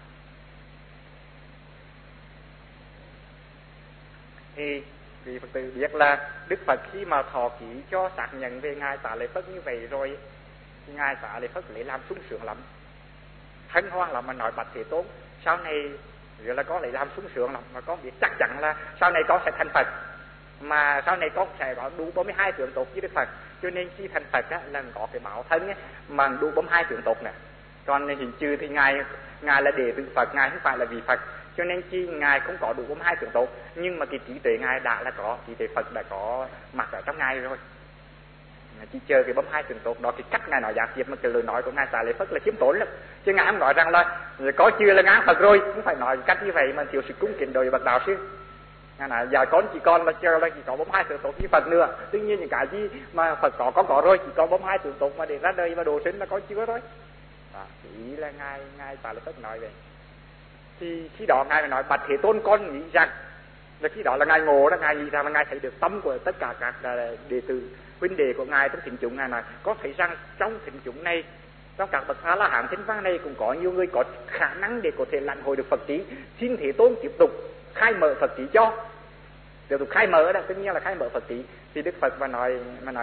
Thì vị Phật tử biết là Đức Phật khi mà thọ ký cho xác nhận về ngài Xá Lợi Phất như vậy rồi, thì ngài Xá Lợi Phất lấy làm sung sướng lắm, hân hoan lắm, mà nói Bạch Thế Tôn sau này là con lấy làm sung sướng lắm, mà con biết chắc chắn là sau này con sẽ thành Phật, mà sau này con sẽ có đủ 42 tướng tốt với Đức Phật. Cho nên khi thành Phật là có cái bảo thân mà đủ 42 tướng tốt này. Còn hiện trừ thì ngài là đệ tử Phật, ngài không phải là vị Phật, cho nên chi ngài không có đủ 42 tướng tốt, nhưng mà cái trí tuệ ngài đã là có, trí tuệ Phật đã có mặt ở trong ngài rồi. Chỉ chờ cái 42 tướng tốt đó, cái cách ngài nói giảng tiếp, mà cái lời nói của ngài Xá Lợi Phất là khiêm tốn lắm, chứ ngài không nói rằng là có chưa là ngài Phật rồi, không phải nói cách như vậy mà thiếu sự cung kính đối với bậc đạo sư. Ngài nói giờ con chỉ còn là chờ là chỉ có 42 tướng tốt với Phật nữa. Tuy nhiên những cái gì mà Phật có rồi, chỉ có 42 tướng tốt mà để ra đời và độ sinh là có chưa thôi. Đó, ý là ngài Xá Lợi Phất nói vậy. Thì khi đó ngài mới nói Bạch Thế Tôn con nghĩ rằng là khi đó là ngài ngộ đó, ngài nghĩ rằng là ngài thấy được tâm của tất cả các đệ tử huynh đệ của ngài trong thính chúng. Ngài nói có thấy rằng trong thính chúng này, trong các bậc A La Hán thính văn này cũng có nhiều người có khả năng để có thể lãnh hội được Phật trí. Xin Thế Tôn tiếp tục khai mở Phật trí cho, tiếp tục khai mở đó, tất nhiên là khai mở Phật trí. Thì Đức Phật mà nói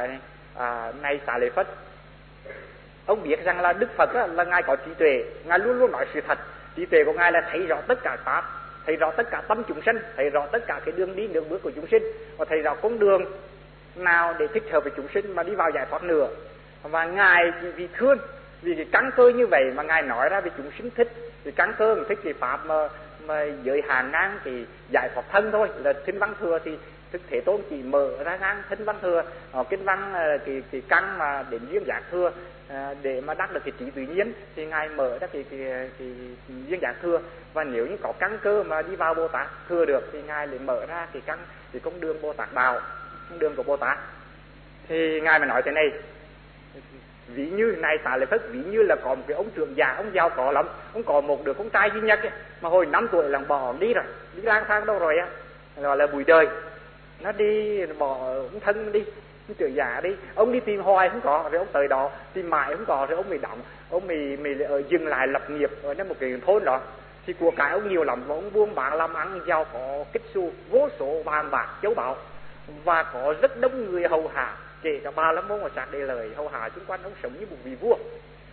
này Xá Lợi Phất, ông biết rằng là Đức Phật là ngài có trí tuệ, ngài luôn luôn nói sự thật. Trí tuệ của ngài là thấy rõ tất cả pháp, thấy rõ tất cả tâm chúng sinh, thấy rõ tất cả cái đường đi đường bước của chúng sinh, và thấy rõ con đường nào để thích hợp với chúng sinh mà đi vào giải thoát nữa. Và ngài vì thương, vì cái căn cơ như vậy mà ngài nói ra vì chúng sinh thích, vì căn cơ thích cái pháp mà giới hạn ngang thì giải thoát thân thôi. Là Kinh Văn Thừa thì Đức Thế Tôn chỉ mở ra ngang Kinh Văn Thừa, Kinh Văn cái căn mà đến duyên giác thừa để mà đắc được cái trí tự nhiên thì ngài mở ra cái duyên giác thừa. Và nếu như có căn cơ mà đi vào Bồ Tát thừa được thì ngài lại mở ra cái con đường Bồ Tát đạo, con đường của Bồ Tát. Thì ngài mà nói thế này, ví như này Xá Lợi Phất, ví như là có một cái ông trưởng già, ông giàu có lắm, ông có một đứa con trai duy nhất ấy, mà hồi 5 tuổi là bỏ đi rồi, đi lang thang đâu rồi á, gọi là bụi đời, nó đi bỏ ông thân đi, ông trưởng già đi, ông đi tìm hoài không có, rồi ông tới đó tìm mãi không có, rồi ông mới đóng, ông mới dừng lại lập nghiệp ở một cái thôn đó. Thì của cải ông nhiều lắm, và ông buôn bán làm ăn giàu có kích xu, vô số vàng bạc châu báu, và có rất đông người hầu hạ, kể cả Bà La Môn và Sát Đề Lợi hầu hạ xung quanh ông, sống như một vị vua.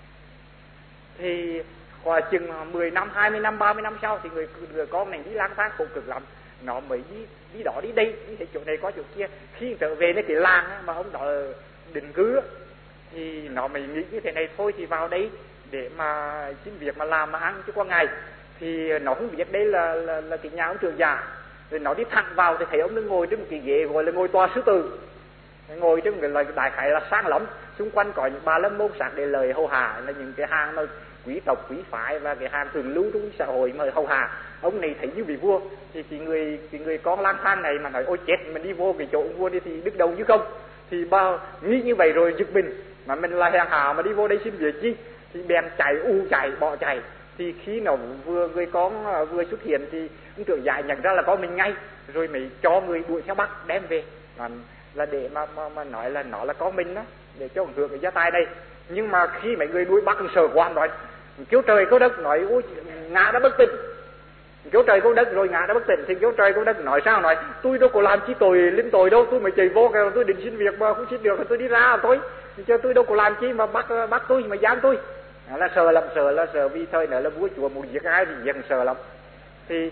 Thì khoảng chừng 10 năm, 20 năm, 30 năm sau thì người con này đi lang thang khổ cực lắm, nó mới đi đó đi đây, đi chỗ này có chỗ kia. Khi trở về nơi cái làng mà ông đó định cư thì nó mới nghĩ như thế này, thôi thì vào đây để mà xin việc mà làm mà ăn chứ qua ngày. Thì nó không biết đây là cái nhà ông trưởng già, rồi nó đi thẳng vào thì thấy ông đang ngồi trên một cái ghế gọi là ngồi tòa sư tử, ngồi trên một cái đại khái là sang lắm, xung quanh có những Bà La Môn Sát Đề Lợi hầu hạ, là những cái hàng mà quý tộc quý phái và cái hàng thường lưu trong xã hội mà hầu hạ. Ông này thấy như vị vua, thì cái người con lang thang này mà nói ôi chết, mình đi vô cái chỗ ông vua đi thì đứt đầu như không. Thì bao nghĩ như vậy rồi giật mình, mà mình là hèn hạ mà đi vô đây xin việc chi, thì bèn chạy bỏ chạy. Thì khi nào người con vừa xuất hiện thì ông trưởng già nhận ra là có mình ngay, rồi mới cho người đuổi theo bắt đem về, là để mà nói là nó là có mình đó, để cho hưởng cái gia tài này. Nhưng mà khi mấy người đuổi bắt sợ quá nói kêu trời kêu đất, nói ôi ngã đã bất tỉnh, kêu trời kêu đất rồi ngã đã bất tỉnh. Thì kêu trời kêu đất nói sao, nói tôi đâu có làm chi tội linh tội đâu, tôi mới chạy vô cái tôi định xin việc mà không xin được thì tôi đi ra thôi, chứ tôi đâu có làm chi mà bắt tôi mà giam tôi. Là sợ lắm, sợ vì thời nữa là vua chúa muốn giết ai thì giết, sợ lắm. Thì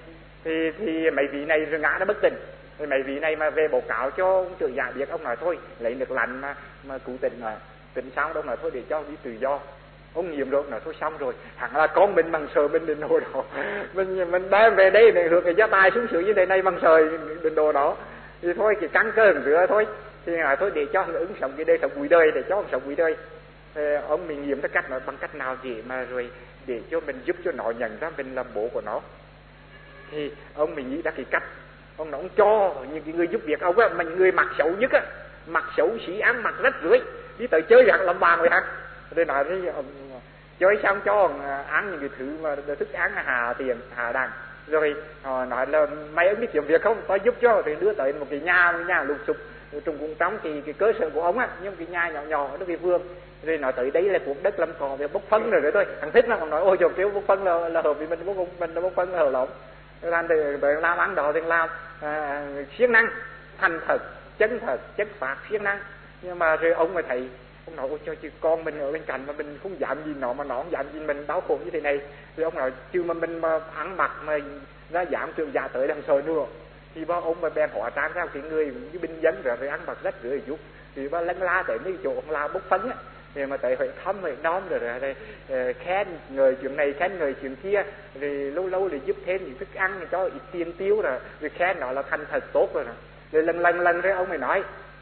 mấy vị này rồi ngã đã bất tỉnh, rồi mấy vị này mà về báo cáo cho ông trưởng già biết, ông nói thôi lấy nước lạnh mà cứu tỉnh mà tỉnh xong, ông nói thôi để cho đi tự do. Ông nghiệm rồi, ông nói thôi xong rồi, hẳn là con mình bằng sợ bên định đồ đó, mình đem về đây để hưởng cái gia tài sung sướng như thế này bằng sợi định đồ đó, thì thôi cái căng cơ rửa thôi. Thì nói thôi để cho ứng sống cái đời sống bụi đời, để cho ông sống bụi đời. Ông mình nghiệm cái cách nói bằng cách nào gì mà rồi để cho mình giúp cho nó nhận ra mình là bố của nó. Thì ông mình nghĩ ra cái cách, ông nói ông cho những cái người giúp việc ông á, mình người mặc xấu nhất á, mặc xấu xí, ăn mặc rách rưới, đi tới chơi hạt làm bàn với hắn. Tôi nói thế chơi xong cho ăn những cái thứ mà thức ăn hà tiền hà đằng, rồi nói là mày ông đi kiếm việc không, tao giúp cho. Thì đưa tới một cái nhà lục sục trong cái cơ sở của ông á, nhưng cái nhà nhỏ ở cái vườn. Rồi nói tới đấy là cuộc đất lâm cò về bốc phân rồi thôi. Thằng thích nó còn nói ôi trời kêu bốc phân là hợp vì mình bốc phân là hợp lắm. Làm thì làm ăn đó thì làm siêng năng, thành thật, chân phát siêng năng. Nhưng mà rồi ông mới thấy, ông nói ôi trời chứ con mình ở bên cạnh mà mình không dám gì nó, mà nó không dám gì mình đau khổ như thế này. Rồi ông nói chứ mà mình mà ăn mặc mà ra giảm trường giả tới đằng sờ nữa. Thì bao ông mà bèn hóa trang ra cái người như binh dân rồi ăn mặc rất rưởi chút. Thì bao lân la tới mấy chỗ ông la bốc phấn á. Thì mà tới phải thăm phải đón rồi khen người chuyện này khen người chuyện kia, rồi lâu để giúp thêm những thức ăn cho ít tiền tiêu rồi khen nó là thành thật tốt rồi. Rồi lần rồi ông mới nói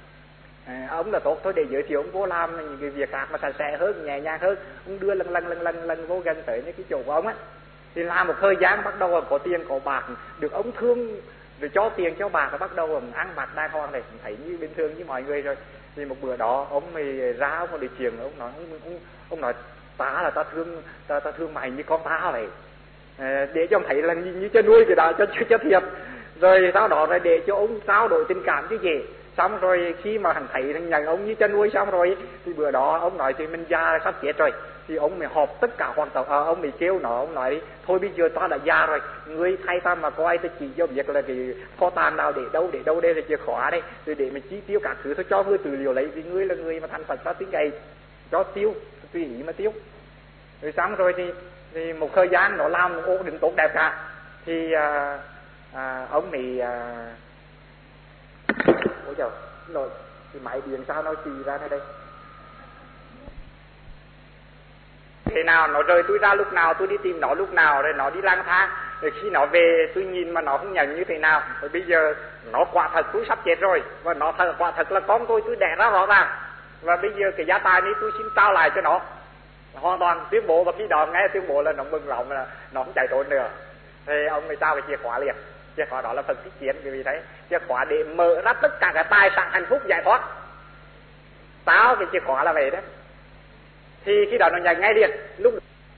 ông là tốt thôi, để giới thiệu ông vô làm những cái việc khác mà sạch sẽ hơn, nhẹ nhàng hơn. Ông đưa lần vô gần tới những cái chỗ của ông á. Thì làm một thời gian bắt đầu có tiền có bạc, được ông thương rồi cho tiền cho bạc, rồi bắt đầu ăn mặc đàng hoàng này, thấy như bình thường như mọi người rồi. Thì một bữa đó ông mới ra, ông có đi chuyện, ông nói ta là ta thương mày như con ta vậy, để cho ông thấy là như cho nuôi cái đó cho thiệt. Rồi sau đó rồi để cho ông trao đổi tình cảm chứ gì. Xong rồi khi mà thằng thầy thằng nhận ông như chân nuôi xong rồi thì bữa đó ông nói thì mình già sắp chết rồi, thì ông mới họp tất cả hoàng tộc, ông mới kêu nó, ông nói đi thôi bây giờ ta đã già rồi, ngươi thay ta mà coi ta chỉ cho việc là cái kho tàng nào để đâu đây là chìa khóa đây, rồi để mình chi tiêu các thứ thôi, cho ngươi tư liệu lấy, vì ngươi là người mà thành Phật ta tính ngày cho tiêu tùy ý mà tiêu. Rồi xong rồi thì một thời gian nó làm một ổn định tốt đẹp cả, thì ông mới ôi trời rồi thì máy điện sao nó xì ra đây thế nào, nó rời tôi ra lúc nào, tôi đi tìm nó lúc nào, rồi nó đi lang thang, rồi khi nó về tôi nhìn mà nó không nhận như thế nào, rồi bây giờ nó quả thật tôi sắp chết rồi, và nó quả thật là con tôi đẻ ra rõ ràng, và bây giờ cái gia tài này tôi xin trao lại cho nó hoàn toàn tuyên bố. Và khi đó nghe tuyên bố là nó mừng lòng, là nó không chạy trốn nữa, thì ông mới trao cái chìa khóa liền. Chìa khóa đó là phần thiết chiến, vì thấy chìa khóa để mở ra tất cả cái tài sản hạnh phúc giải thoát, tao cái chìa khóa là vậy đó. Thì khi đó nó nhận ngay liền, lúc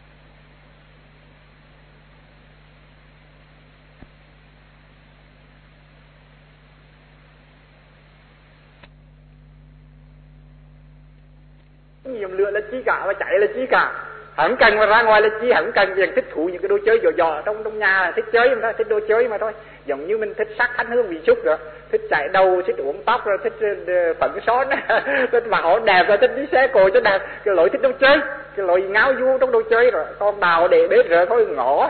nhiệm lửa là chi cả, và chạy là chi cả, hắn cần mà ra ngoài là chi, hắn cần việc thích thú những cái đồ chơi dò trong nhà là thích chơi mà thôi, thích đồ chơi mà thôi. Giống như mình thích sắc thanh hương vị xúc rồi, thích chạy đầu, thích uống tóc, rồi thích phấn son, thích mặc áo đẹp, rồi thích đi xe cộ cho đẹp, cái lối thích đồ chơi, cái lối ngáo du trong đồ chơi. Rồi con đào để bếp rồi thôi ngỏ.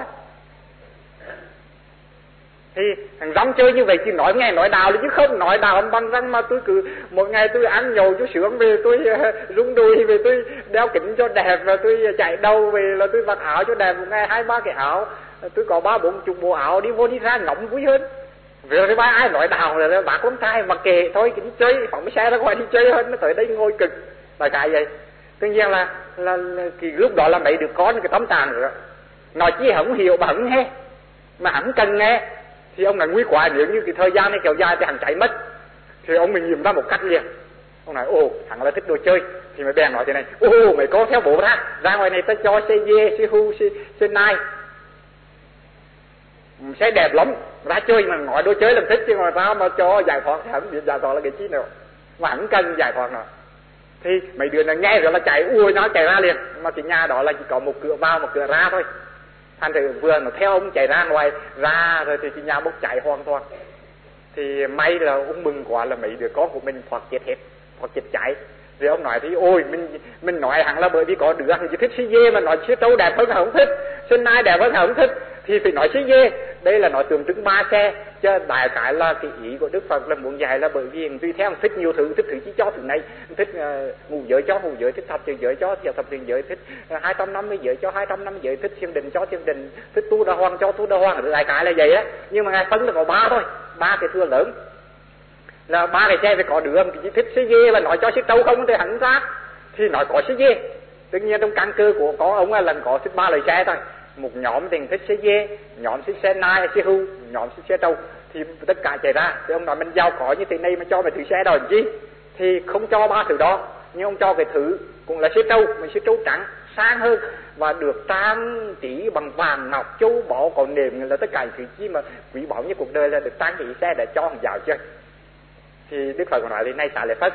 Thì thằng rong chơi như vậy thì nói nghe nói đào là chứ không nói đào bằng răng mà tôi cứ mỗi ngày tôi ăn nhậu chút sướng về, tôi rung đùi về, tôi đeo kính cho đẹp, và tôi chạy đầu về là tôi mặc áo cho đẹp, một ngày 2-3 cái áo, tôi có 30-40 bộ áo đi vô đi ra ngẫm vui hơn. Rồi cái ba ai nói đào là bác con trai mặc kệ thôi, kính chơi phóng xe ra ngoài đi chơi hơn, nó tới đây ngồi cực là cái vậy. Tất nhiên là cái lúc đó là mấy đứa con cái tấm tàn rồi, nói chi không hiểu mà không nghe, mà không cần nghe. Thì ông là nguy quá, nếu như cái thời gian này kéo dài thì hắn chạy mất. Thì ông mình nhìn ra một cách liền, ông nói ồ thằng là thích đồ chơi, thì mới bèn nói thế này, ồ mày con theo bố ra ngoài này ta cho xe dê, xe hu, xe nai, xe đẹp lắm, ra chơi mà nói đồ chơi làm thích, chứ mà sao mà cho giải thoát thì hắn biết giải thoát là cái chi nào, mà hắn cần giải thoát nào. Thì mấy đứa này nghe rồi là chạy, ui nó chạy ra liền, mà cái nhà đó là chỉ có một cửa vào một cửa ra thôi. Thành thử vừa nó theo ông chạy ra ngoài ra rồi thì cái nhà bốc cháy hoàn toàn. Thì may là ông mừng quá là mấy đứa con của mình thoát chết hết, thoát chết cháy. Rồi ông nói thì ôi mình nói hẳn là bởi vì có đứa hắn chỉ thích xe dê mà nói xe trâu đẹp hơn không thích, xe nai đẹp hơn không thích, thì phải nói xe dê. Đây là nói tượng trưng 3 xe, chứ đại khái là cái ý của Đức Phật là muốn dạy là bởi vì tùy theo thích nhiều thứ, thích thứ chỉ cho thứ này, thích ngũ giới cho ngũ giới, thích thập thiện giới cho thập thiện giới, thích 250 giới cho 250 giới, thích thiền định cho thiền định, thích tu đà hoàng cho tu đà hoàng, đại khái là vậy đó. Nhưng mà ngài phân là có 3 thôi, 3 cái thừa lớn, là 3 cái xe phải có đường, chỉ thích xe dê và nói cho xe trâu không thì hẳn ra thì nói có xe dê. Tất nhiên trong căn cơ của có ông là lần có thích 3 loại xe thôi. Một nhóm thì thích xe dê, nhóm thích xe nai, xe hưu, nhóm thích xe trâu, thì tất cả chạy ra. Thì ông nói mình giàu có như thế này mà cho mấy thứ xe đó làm chi? Thì không cho 3 thứ đó, nhưng ông cho cái thứ cũng là xe trâu, mình xe trâu trắng sang hơn và được trang trí bằng vàng ngọc châu báu còn nềm, là tất cả những thứ chi mà quý báu như cuộc đời là được trang trí xe để cho hàng giàu chơi. Thì Đức Phật nói lên nay xả lệ Phật,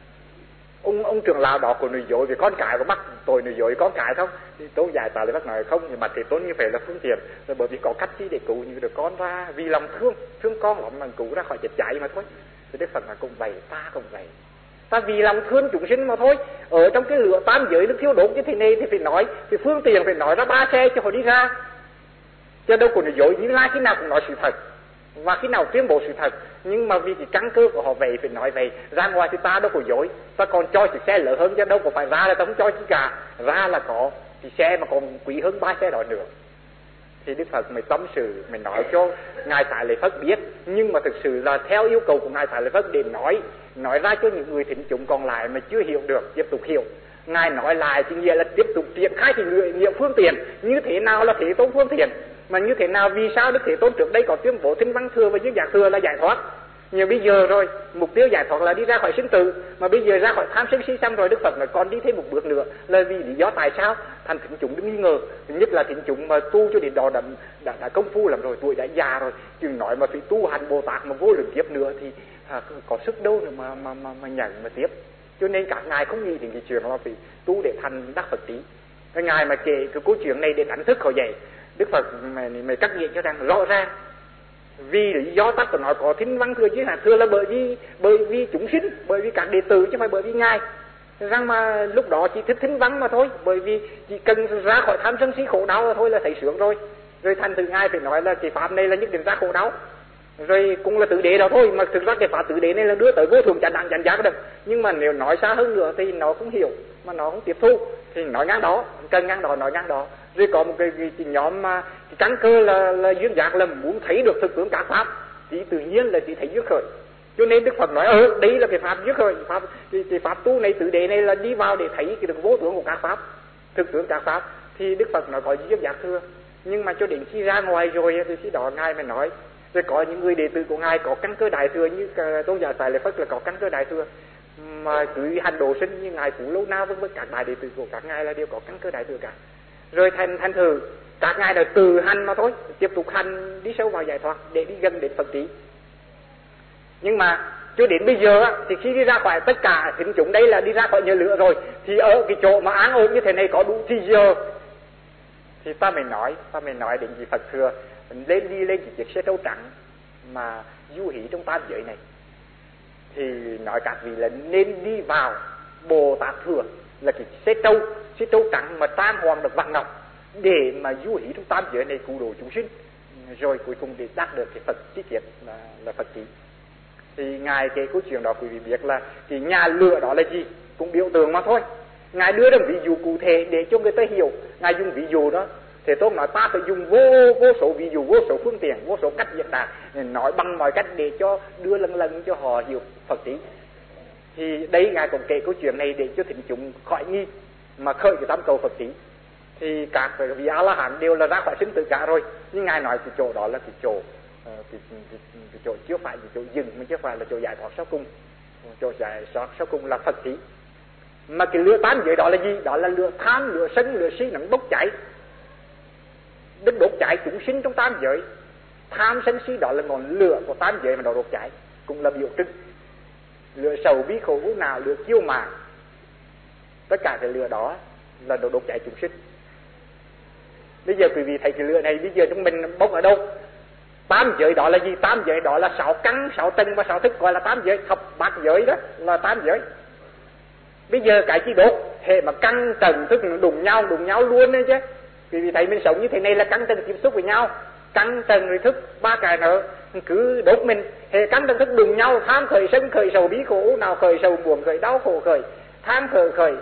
ông trưởng lão đó của nuôi dối vì con cái có mắc tội nuôi dối con cái không? Thì tôi giải xả lệ Phật nói không, nhưng mà thì tôi như vậy là phương tiện, rồi bởi vì có cách chi để cứu những đứa con ra, vì lòng thương con lắm mà cứu ra khỏi chết cháy mà thôi. Thì Đức Phật nói cũng vậy, ta cũng vậy, ta vì lòng thương chúng sinh mà thôi. Ở trong cái lửa tam giới nó thiêu đốt như thế này thì phải nói, thì phương tiện phải nói ra 3 xe cho họ đi ra, chứ đâu có nuôi dối. Như Lai khi nào cũng nói sự thật và khi nào tuyên bố sự thật, nhưng mà vì cái căn cơ của họ vậy phải nói vậy. Ra ngoài thì ta đâu có dối, ta còn cho chiếc xe lớn hơn, chứ đâu có phải ra là ta không cho chi cả, ra là có cái xe mà còn quý hơn 3 xe đó nữa. Thì Đức Phật mới tâm sự, mới nói cho Ngài Xá Lợi Phất biết, nhưng mà thực sự là theo yêu cầu của Ngài Xá Lợi Phất để nói ra cho những người thính chúng còn lại mà chưa hiểu được tiếp tục hiểu. Ngài nói lại thì nghĩa là tiếp tục triển khai thì nghĩa phương tiện, như thế nào là Thế Tôn phương tiện, mà như thế nào, vì sao Đức Thế Tôn trước đây có tuyên bố Thinh Văn Thừa và Duyên Giác Thừa là giải thoát, Nhưng bây giờ rồi, mục tiêu giải thoát là đi ra khỏi sinh tử, mà bây giờ ra khỏi tham sân si xong rồi, Đức Phật nói còn đi thêm một bước nữa, là vì lý do tại sao? Thành thính chúng đừng nghi ngờ. Thứ nhất là thính chúng mà tu cho đến đó đã công phu lắm rồi, tuổi đã già rồi, chừng nói mà phải tu hành Bồ Tát mà vô lượng kiếp nữa thì có sức đâu nữa mà nhận mà tiếp. Cho nên các ngài không nghĩ đến cái chuyện là phải tu để thành đắc Phật trí. Cái ngài mà kể cái câu chuyện này để đánh thức họ dậy, Đức Phật mày cắt nghĩa cho rằng rõ ràng. Vì lý do tắt của nó có thính văn thừa chứ hả? Thừa là bởi vì chúng sinh, bởi vì các đệ tử chứ không phải bởi vì ngài. Rằng mà lúc đó chỉ thích thính văn mà thôi, bởi vì chỉ cần ra khỏi tham sân si khổ đau là thôi là thấy sướng rồi. Rồi thành từ ngài phải nói là cái pháp này là nhất định ra khổ đau. Rồi cũng là tự đế đó thôi, mà thực ra cái pháp tự đế này là đưa tới vô thường chánh đẳng chánh giác được. Nhưng mà nếu nói xa hơn nữa thì nó không hiểu, mà nó không tiếp thu, thì nói ngang đó, cần ngang đó nói ngang đó. Rồi có một cái nhóm mà cái căn cơ là duyên giác, là muốn thấy được thực tướng các pháp thì tự nhiên là chỉ thấy duyên khởi. Cho nên Đức Phật nói đấy là cái pháp duyên khởi, cái pháp tu này tự đế này là đi vào để thấy cái được vô tướng của các pháp, thực tướng các pháp. Thì Đức Phật nói có duyên giác thừa, nhưng mà cho đến khi ra ngoài rồi thì khi đó ngài mới nói. Rồi có những người đệ tử của ngài có căn cơ đại thừa, như tôn giả Tại Lợi Phất là có căn cơ đại thừa, mà cứ hành độ sinh như ngài Phú Lâu Na vân vân, các đại đệ tử của các ngài là đều có căn cơ đại thừa cả. Rồi thành thử các ngài là từ hành mà thôi, tiếp tục hành đi sâu vào giải thoát để đi gần đến Phật trí. Nhưng mà cho đến bây giờ thì khi đi ra khỏi tất cả thính chúng đây là đi ra khỏi nhờ lửa rồi, thì ở cái chỗ mà án ổn như thế này có đủ thì giờ thì ta mới nói đến gì Phật thừa lên cái chiếc xe trâu trắng mà du hí trong tam giới này, thì nói các vị là nên đi vào Bồ Tát thừa, là cái xe trâu trắng mà trang hoàng được vàng ngọc, để mà du hí trong tam giới này cứu độ chúng sinh, rồi cuối cùng để đạt được cái Phật chi kiệt là Phật trí. Thì ngài kể câu chuyện đó quý vị biết là cái nhà lửa đó là gì, cũng biểu tượng mà thôi. Ngài đưa ra ví dụ cụ thể để cho người ta hiểu. Ngài dùng ví dụ đó, thế tôi nói ta phải dùng vô số ví dụ, vô số phương tiện, vô số cách diễn đạt, nói bằng mọi cách để cho đưa lần cho họ hiểu Phật trí. Thì đây ngài còn kể câu chuyện này để cho thính chúng khỏi nghi mà khởi cái tâm cầu Phật trí. Thì các vị A La Hán đều là ra khỏi sinh tử cả rồi, nhưng ngài nói cái chỗ đó là cái chỗ cái chỗ chưa phải cái chỗ dừng, mà chưa phải là chỗ giải thoát sau cùng. Chỗ giải thoát sau cùng là Phật trí. Mà cái lửa tám giới đó là gì? Đó là lửa tham, lửa sân, lửa si nó bốc cháy, đứt đốt cháy chúng sinh trong tam giới. Tham sân si đó là ngọn lửa của tam giới mà nó đốt cháy, cũng là biểu trưng. Lửa sầu bi khổ u nào, lửa kiêu mạn, tất cả cái lửa đó là nó đốt cháy chúng sinh. Bây giờ quý vị thấy cái lửa này bây giờ chúng mình bốc ở đâu? Tám giới đó là gì? Tám giới đó là 6 căn, 6 tầng và 6 thức, gọi là tám giới, thập bát giới đó là tám giới. Bây giờ cái chi đốt, hệ mà căn tầng thức đụng nhau luôn đấy chứ. Quý vị thấy mình sống như thế này là căn tầng tiếp xúc với nhau, căn tầng rồi thức, ba cái nữa cứ đốt mình. Hệ căn tầng thức đụng nhau, tham khởi, sân khởi, sầu bí khổ nào khởi, sầu buồn khởi, đau khổ khởi, tham khởi.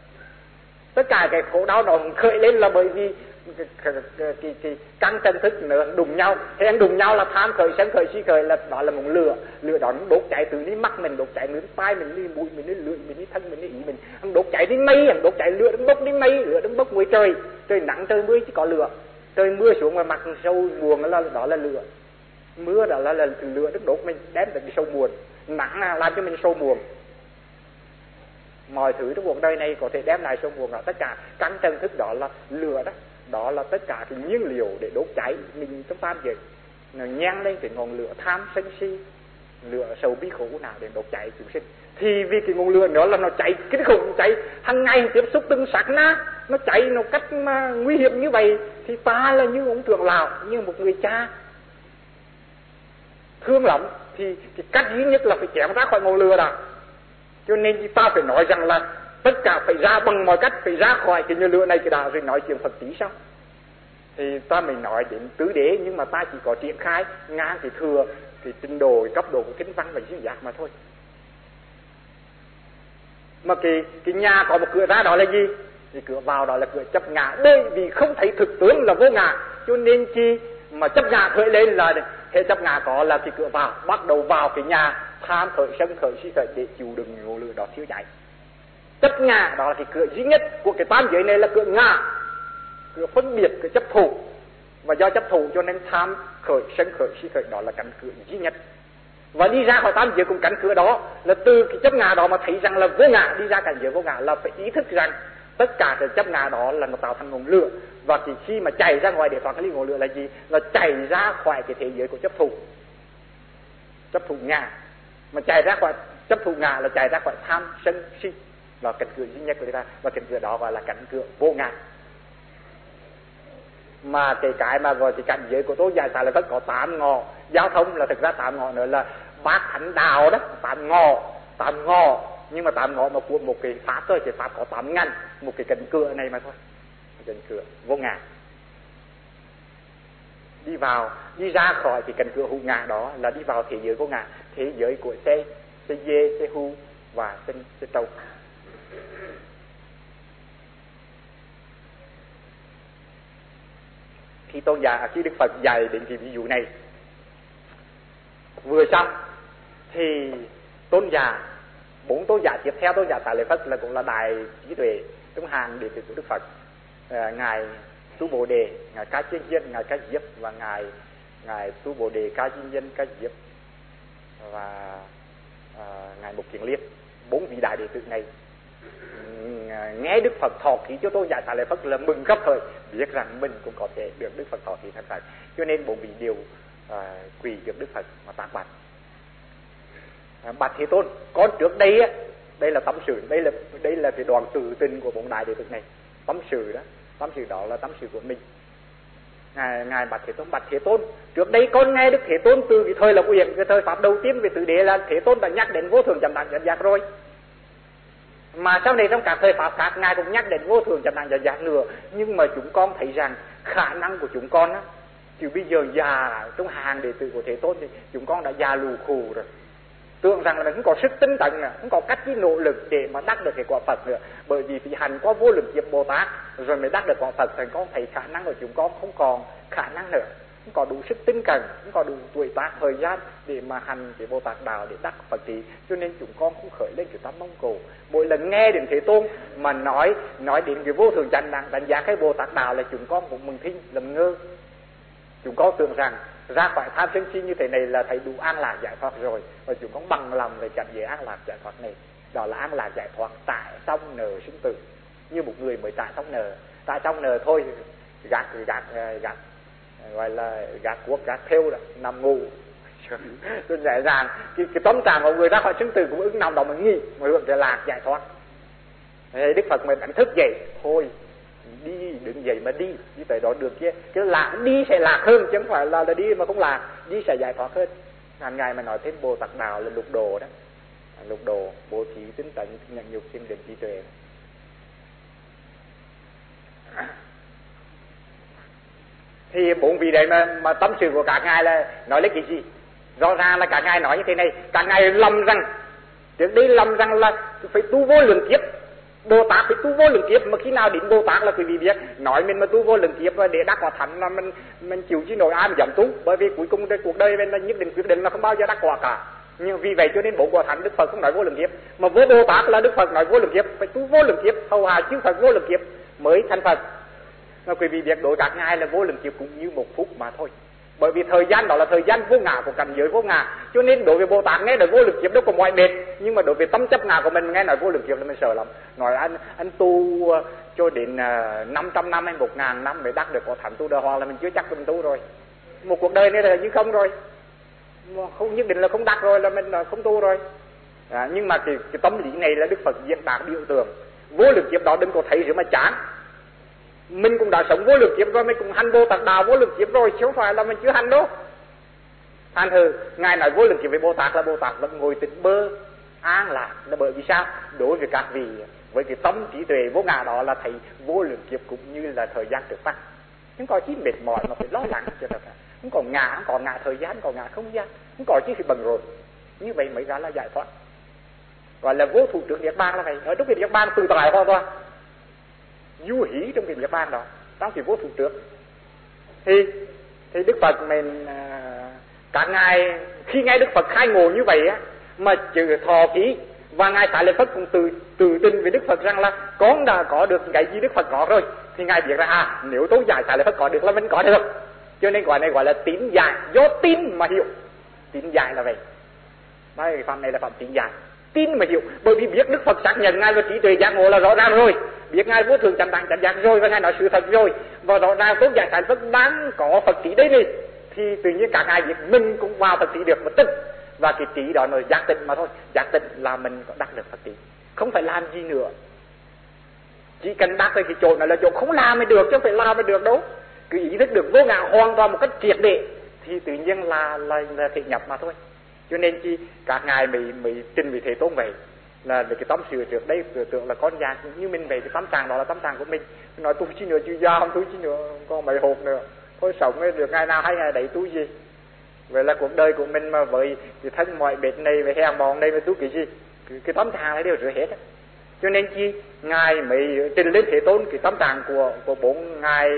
Tất cả cái khổ đau nó khởi lên là bởi vì cái căn tầng thức nữa đụng nhau. Thế anh đụng nhau là tham khởi, sân khởi, si khởi, là đó là một lửa đó nó đốt cháy từ ní mắt mình, đốt cháy đến tai mình, đi mũi mình, đi lưỡi mình, đi thân mình, đi ý mình, anh đốt cháy đến mây, anh đốt cháy lửa đến bốc đến mây, lửa đến bốc ngoài trời nắng trời mưa chỉ có lửa, trời mưa xuống mà mặt sâu buồn đó là lửa, mưa đó là lửa đến đốt mình, đem đến cái sâu buồn, nắng làm cho mình sâu buồn. Mọi thứ trong cuộc đời này có thể đem lại sâu buồn đó, tất cả căn tầng thức đó là lửa đó. Đó là tất cả cái nhiên liệu để đốt cháy mình trong tam giới. Nó nhang lên cái ngọn lửa tham sân si, lửa sầu bi khổ nào để đốt cháy chúng sinh. Thì vì cái ngọn lửa đó là nó cháy kinh khủng, cháy hàng ngày tiếp xúc từng sát na, nó cháy nó cách mà nguy hiểm như vậy, thì ta là như ông trưởng lão, như một người cha thương lắm, thì cái cách duy nhất là phải chém ra khỏi ngọn lửa đó. Cho nên ta phải nói rằng là tất cả phải ra bằng mọi cách, phải ra khỏi cái như lửa này cái đã, rồi nói chuyện Phật trí sao? Thì ta mình nói đến tứ đế, nhưng mà ta chỉ có triển khai ngang cái thừa, cái trình độ, cái cấp độ của thính văn và duyên giác mà thôi. Mà cái nhà có một cửa ra đó là gì? Thì cửa vào đó là cửa chấp ngã, bởi vì không thấy thực tướng là vô ngã, cho nên chi mà chấp ngã khởi lên là hệ chấp ngã có là cái cửa vào, bắt đầu vào cái nhà tham khởi, sân khởi, si khởi để chịu đựng ngọn lửa đó thiêu cháy. Chấp ngã đó là cái cửa duy nhất của cái tam giới này, là cửa ngã, cửa phân biệt, cửa chấp thủ. Và do chấp thủ cho nên tham khởi, sân khởi, si khởi, đó là cánh cửa duy nhất. Và đi ra khỏi tam giới cùng cánh cửa đó là từ cái chấp ngã đó mà thấy rằng là vô ngã, đi ra cảnh giới vô ngã là phải ý thức rằng tất cả cái chấp ngã đó là nó tạo thành ngọn lửa. Và khi mà chạy ra ngoài để thoát cái ly ngọn lửa là gì? Là chạy ra khỏi cái thế giới của chấp thụ ngã. Mà chạy ra khỏi chấp thụ ngã là chạy ra khỏi tham sân si, là cánh cửa duy nhất của người ta. Và cánh cửa đó gọi là cánh cửa vô ngã. Mà cái mà gọi thì cảnh giới của Tôn Giả Xá Lợi Phất có 8 ngõ giao thông, là thực ra 8 ngõ nữa là bát thánh đạo đó, 8 ngõ, nhưng mà 8 ngõ mà của một cái pháp thôi, cái pháp có 8 ngăn, một cái cánh cửa này mà thôi, cánh cửa vô ngã. Đi ra khỏi cái cánh cửa hữu ngã đó là đi vào thế giới vô ngã, thế giới của xe dê, xe hu và xe trâu. Khi Đức Phật dạy đến cái ví dụ này vừa xong thì bốn tôn giả tiếp theo, tôn giả Xá Lợi Phất là cũng là đại trí tuệ trong hàng đệ tử của Đức Phật, ngài Tu Bồ Đề, ngài Ca Chiên Nhân, ngài Ca Diếp và ngài Tu Bồ Đề, Ca Chiên Nhân, Ca Diếp và ngài Mục Kiền Liên. 4 vị đại đệ tử này nghe Đức Phật thọ ký cho tôn giả Xá Lợi Phất là mừng khắp thời, biết rằng mình cũng có thể được Đức Phật thọ ký thành Phật, cho nên 4 vị đều quỳ trước Đức Phật mà tác bạch. Bạch Thế Tôn, con trước đây á, đây là tâm sự, đây là cái đoạn tự tình của 4 đại đệ tử này, tâm sự đó là tâm sự của mình. Ngài Bạch Thế Tôn, trước đây con nghe Đức Thế Tôn từ cái thời Lộc Uyển, cái thời pháp đầu tiên về tứ đế là Thế Tôn đã nhắc đến vô thường chánh đẳng chánh giác rồi. Mà sau này trong các thời pháp khác ngài cũng nhắc đến vô thường chánh đẳng chánh giác nữa, nhưng mà chúng con thấy rằng khả năng của chúng con á, chứ bây giờ già trong hàng đệ tử của Thế Tôn thì chúng con đã già lù khù rồi, tưởng rằng là mình không có sức tinh tấn nữa, không có cách cái nỗ lực để mà đắc được cái quả Phật nữa, bởi vì thì hành có vô lượng kiếp Bồ Tát rồi mới đắc được quả Phật. Thành con thấy khả năng của chúng con không còn khả năng nữa, không có đủ sức tinh cần, không có đủ tuổi tác thời gian để mà hành cái Bồ Tát đạo để đắc Phật trí, cho nên chúng con không khởi lên cái tâm mong cầu. Mỗi lần nghe đến Thế Tôn mà nói đến cái vô thường chánh đẳng chánh giác cái Bồ Tát đạo là chúng con cũng mừng thinh lầm ngơ. Chúng con tưởng rằng ra khỏi tham sân si như thế này là thấy đủ an lạc giải thoát rồi, và chúng con bằng lòng về cảnh giới an lạc giải thoát này, đó là an lạc giải thoát tại xong nợ sinh tử, như một người mới tại xong nợ thôi, gạt gọi là gạt cuốc gạt theo đó, nằm ngủ tôi dễ dàng cái tâm trạng của người ra khỏi sinh tử cũng ứng nằm đó mà nghi mà hưởng cái lạc giải thoát. Đức Phật mình đánh thức dậy thôi, đi đứng dậy mà đi tới đó được kia, cái lạc đi sẽ lạc hơn chứ không phải là đi mà không lạc, đi sẽ giải thoát hơn. Hàng ngày mà nói thêm Bồ Tát đạo là lục đồ đó, lục đồ bố thí tinh tấn nhận nhục sinh đến trí tuệ. Thì 4 vị đấy mà tâm sự của các ngài là nói lấy cái gì? Rõ ràng là các ngài nói như thế này, các ngài lầm rằng trước đây lầm rằng là phải tu vô lượng kiếp, Bồ Tát phải tu vô lượng kiếp, mà khi nào đến Bồ Tát là quý vị biết, nói mình mà tu vô lượng kiếp để đắc quả thánh là mình chịu chứ nổi ai mà dám tu, bởi vì cuối cùng cuộc đời mình là nhất định quyết định là không bao giờ đắc quả cả. Nhưng vì vậy cho nên 4 quả thánh Đức Phật không nói vô lượng kiếp, mà với Bồ Tát là Đức Phật nói vô lượng kiếp, phải tu vô lượng kiếp, hầu hạ chư Phật vô lượng kiếp mới thành Phật. Mà quý vị biết đối các ngài là vô lượng kiếp cũng như 1 phút mà thôi, bởi vì thời gian đó là thời gian vô ngã của cảnh giới vô ngã, cho nên đối với Bồ Tát nghe được vô lượng kiếp đâu có mọi mệt, nhưng mà đối với tâm chấp ngã của mình nghe nói vô lượng kiếp là mình sợ lắm. Nói anh tu cho đến 500 năm hay 1000 năm mới đắc được quả thánh tu đà hoàng là mình chưa chắc mình tu rồi, một cuộc đời này là như không rồi, không nhất định là không đắc rồi là mình không tu rồi. Nhưng mà cái tâm lý này là Đức Phật diễn đạt biểu tượng vô lượng kiếp đó đừng có thấy rồi mà chán. Mình cũng đã sống vô lượng kiếp rồi, mình cũng hành Bồ Tát đạo vô lượng kiếp rồi, chứ không phải là mình chưa hành đâu. Thành thử ngài nói vô lượng kiếp với Bồ Tát là Bồ Tát vẫn ngồi tĩnh bơ an lạc, là bởi vì sao? Đối với các vị với cái tâm trí tuệ vô ngã đó là thấy vô lượng kiếp cũng như là thời gian trước mắt, không có chi mệt mỏi mà phải lo lắng cho nó cả, không còn ngã thời gian, không còn ngã không gian, không có chi phải bận rộn, như vậy mới ra là giải thoát, gọi là vô thủ trước niết bàn là vậy. Ở trong cái niết bàn tự tại hoàn toàn du hí trong cái niết bàn đó, trong cái vô thủ trước thì Đức Phật mình cả ngài khi nghe Đức Phật khai ngộ như vậy á mà chữ thọ ký, và ngài Xá Lợi Phất cũng tự tin với Đức Phật rằng là con đã có được cái gì Đức Phật có rồi, thì ngài biết ra nếu tôi giải Xá Lợi Phất có được là mình có được, cho nên gọi này gọi là tín giải, do tin mà hiểu, tín giải là vậy. Nói cái pháp này là pháp tính giải, tin mà hiểu, bởi vì biết Đức Phật xác nhận Ngài là trí tuệ giác ngộ là rõ ràng rồi, biết Ngài vô thường chánh đẳng chánh giác rồi, và Ngài nói sự thật rồi, và rõ ràng Tôn giả Thái Phật đang có Phật trí đây này, thì tự nhiên cả Ngài biết mình cũng vào Phật trí được một tích, và cái trí đó là giác tịnh mà thôi. Giác tịnh là mình có đắc được Phật trí, không phải làm gì nữa, chỉ cần đắc cái chỗ này là chỗ không làm mới được, chứ không phải làm mới được đâu. Cứ ý thức được vô ngã hoàn toàn một cách triệt để thì tự nhiên là thể nhập mà thôi. Cho nên chi các ngài mới trình vì Thế Tôn vậy, là cái tâm sự trước đây tưởng là con già như mình vậy, cái tâm trạng đó là tâm trạng của mình. Nói tu chi nữa chứ già không tu chi nữa, còn mấy hộp nữa, thôi sống được ngày nào hay ngày đấy tu gì. Vậy là cuộc đời của mình mà với cái thân mọi bệt này, với hèn mòn này, với tu cái gì, cái tâm trạng này đều rửa hết. Cho nên chi ngài mới trình lên Thế Tôn cái tâm trạng của bốn ngài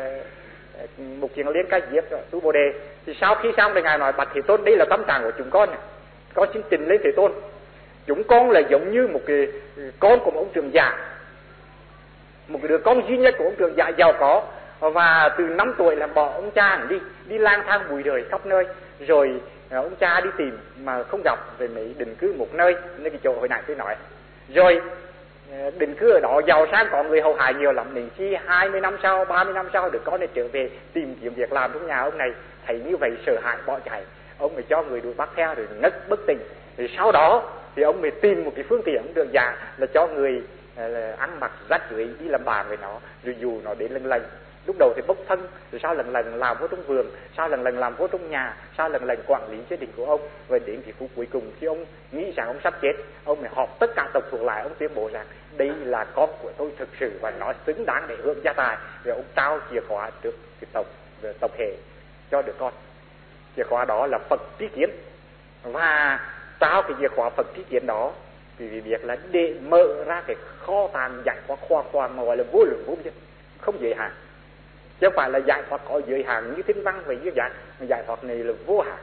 Mục Kiền Liên Ca Diếp tu Bồ Đề. Thì sau khi xong thì ngài nói bạch Thế Tôn, đây là tâm trạng của chúng con xin trình lên Thế Tôn. Chúng con là giống như một cái con của một ông trưởng giả, một cái đứa con duy nhất của ông trưởng giả giàu có, và từ 5 tuổi là bỏ ông cha đi lang thang bụi đời khắp nơi, rồi ông cha đi tìm mà không gặp, rồi mới định cư một nơi, nơi cái chỗ hồi nãy tôi nói, rồi định cư ở đó giàu sang, có người hầu hạ nhiều lắm. Đến khi 20 năm sau, 30 năm sau được con này trở về tìm kiếm việc làm trong nhà ông này, thấy như vậy sợ hãi bỏ chạy, ông mới cho người đuổi bắt theo rồi ngất bất tỉnh. Rồi sau đó thì ông mới tìm một cái phương tiện đường già là cho người ăn mặc rách rưởi đi làm bàn với nó, rồi dù nó đến lần. Lúc đầu thì bốc thân, rồi sau lần làm vô trong vườn, sau lần làm vô trong nhà, sau lần quản lý gia đình của ông. Và đến cái phút cuối cùng khi ông nghĩ rằng ông sắp chết, ông mới họp tất cả tộc thuộc lại, ông tuyên bố rằng đây là con của tôi thực sự và nó xứng đáng để hưởng gia tài. Rồi ông trao chìa khóa trước cái tộc hệ cho đứa con. Chìa khóa đó là Phật Trí Kiến, và trao cái chìa khóa Phật Trí Kiến đó vì việc là để mở ra cái kho tàng giải thoát khoa mà gọi là vô lượng vô biên, không giới hạn. Chứ không phải là giải thoát có giới hạn như Thiên Văn vậy, như giải thoát này là vô hạn.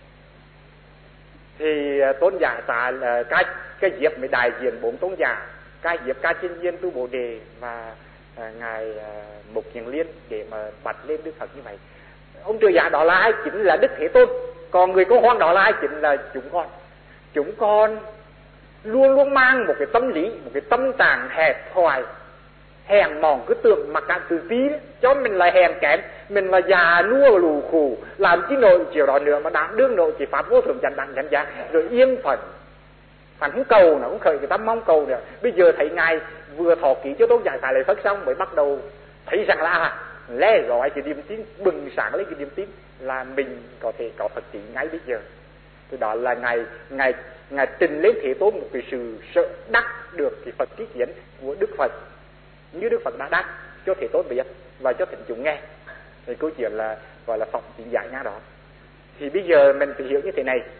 Thì tôn giả Ca Diếp mới đại diện 4 tôn giả, Ca Diếp, Ca Chiên Viên, Tu Bồ Đề và ngài Mục Kiền Liên để mà bạch lên Đức Phật như vậy. Ông trưởng giả đó là ai? Chính là Đức Thế Tôn. Còn người con hoang đó là ai? Chính là chúng con luôn luôn mang một cái tâm lý, một cái tâm trạng hẹp hòi, hèn mòn, cứ tưởng mặc cảm tự ti đấy, cho mình là hèn kém, mình là già nua lù khù, làm chi nội chiều đó nữa mà đảm đương nội chỉ pháp vô thường chánh đẳng chánh giác, rồi yên phận không cầu nữa, không khởi cái tâm mong cầu nữa. Bây giờ thấy ngài vừa thọ ký cho Tôn giả Xá Lợi Phất xong mới bắt đầu thấy rằng là lẽ rồi cái niềm tin bừng sáng lấy cái niềm tin là mình có thể có Phật trí ngay bây giờ. Thì đó là ngài trình lên Thế Tôn một cái sự sợ đắc được cái Phật trí kiến của Đức Phật, như Đức Phật đã đắc cho Thế Tôn biết và cho thính chúng nghe. Thì câu chuyện là gọi là phỏng chính giải nga đó. Thì bây giờ mình phải hiểu như thế này.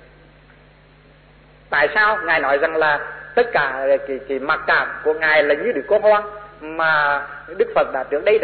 Tại sao ngài nói rằng là tất cả cái mặc cảm của ngài là như đứa con hoang, mà Đức Phật đã trước đây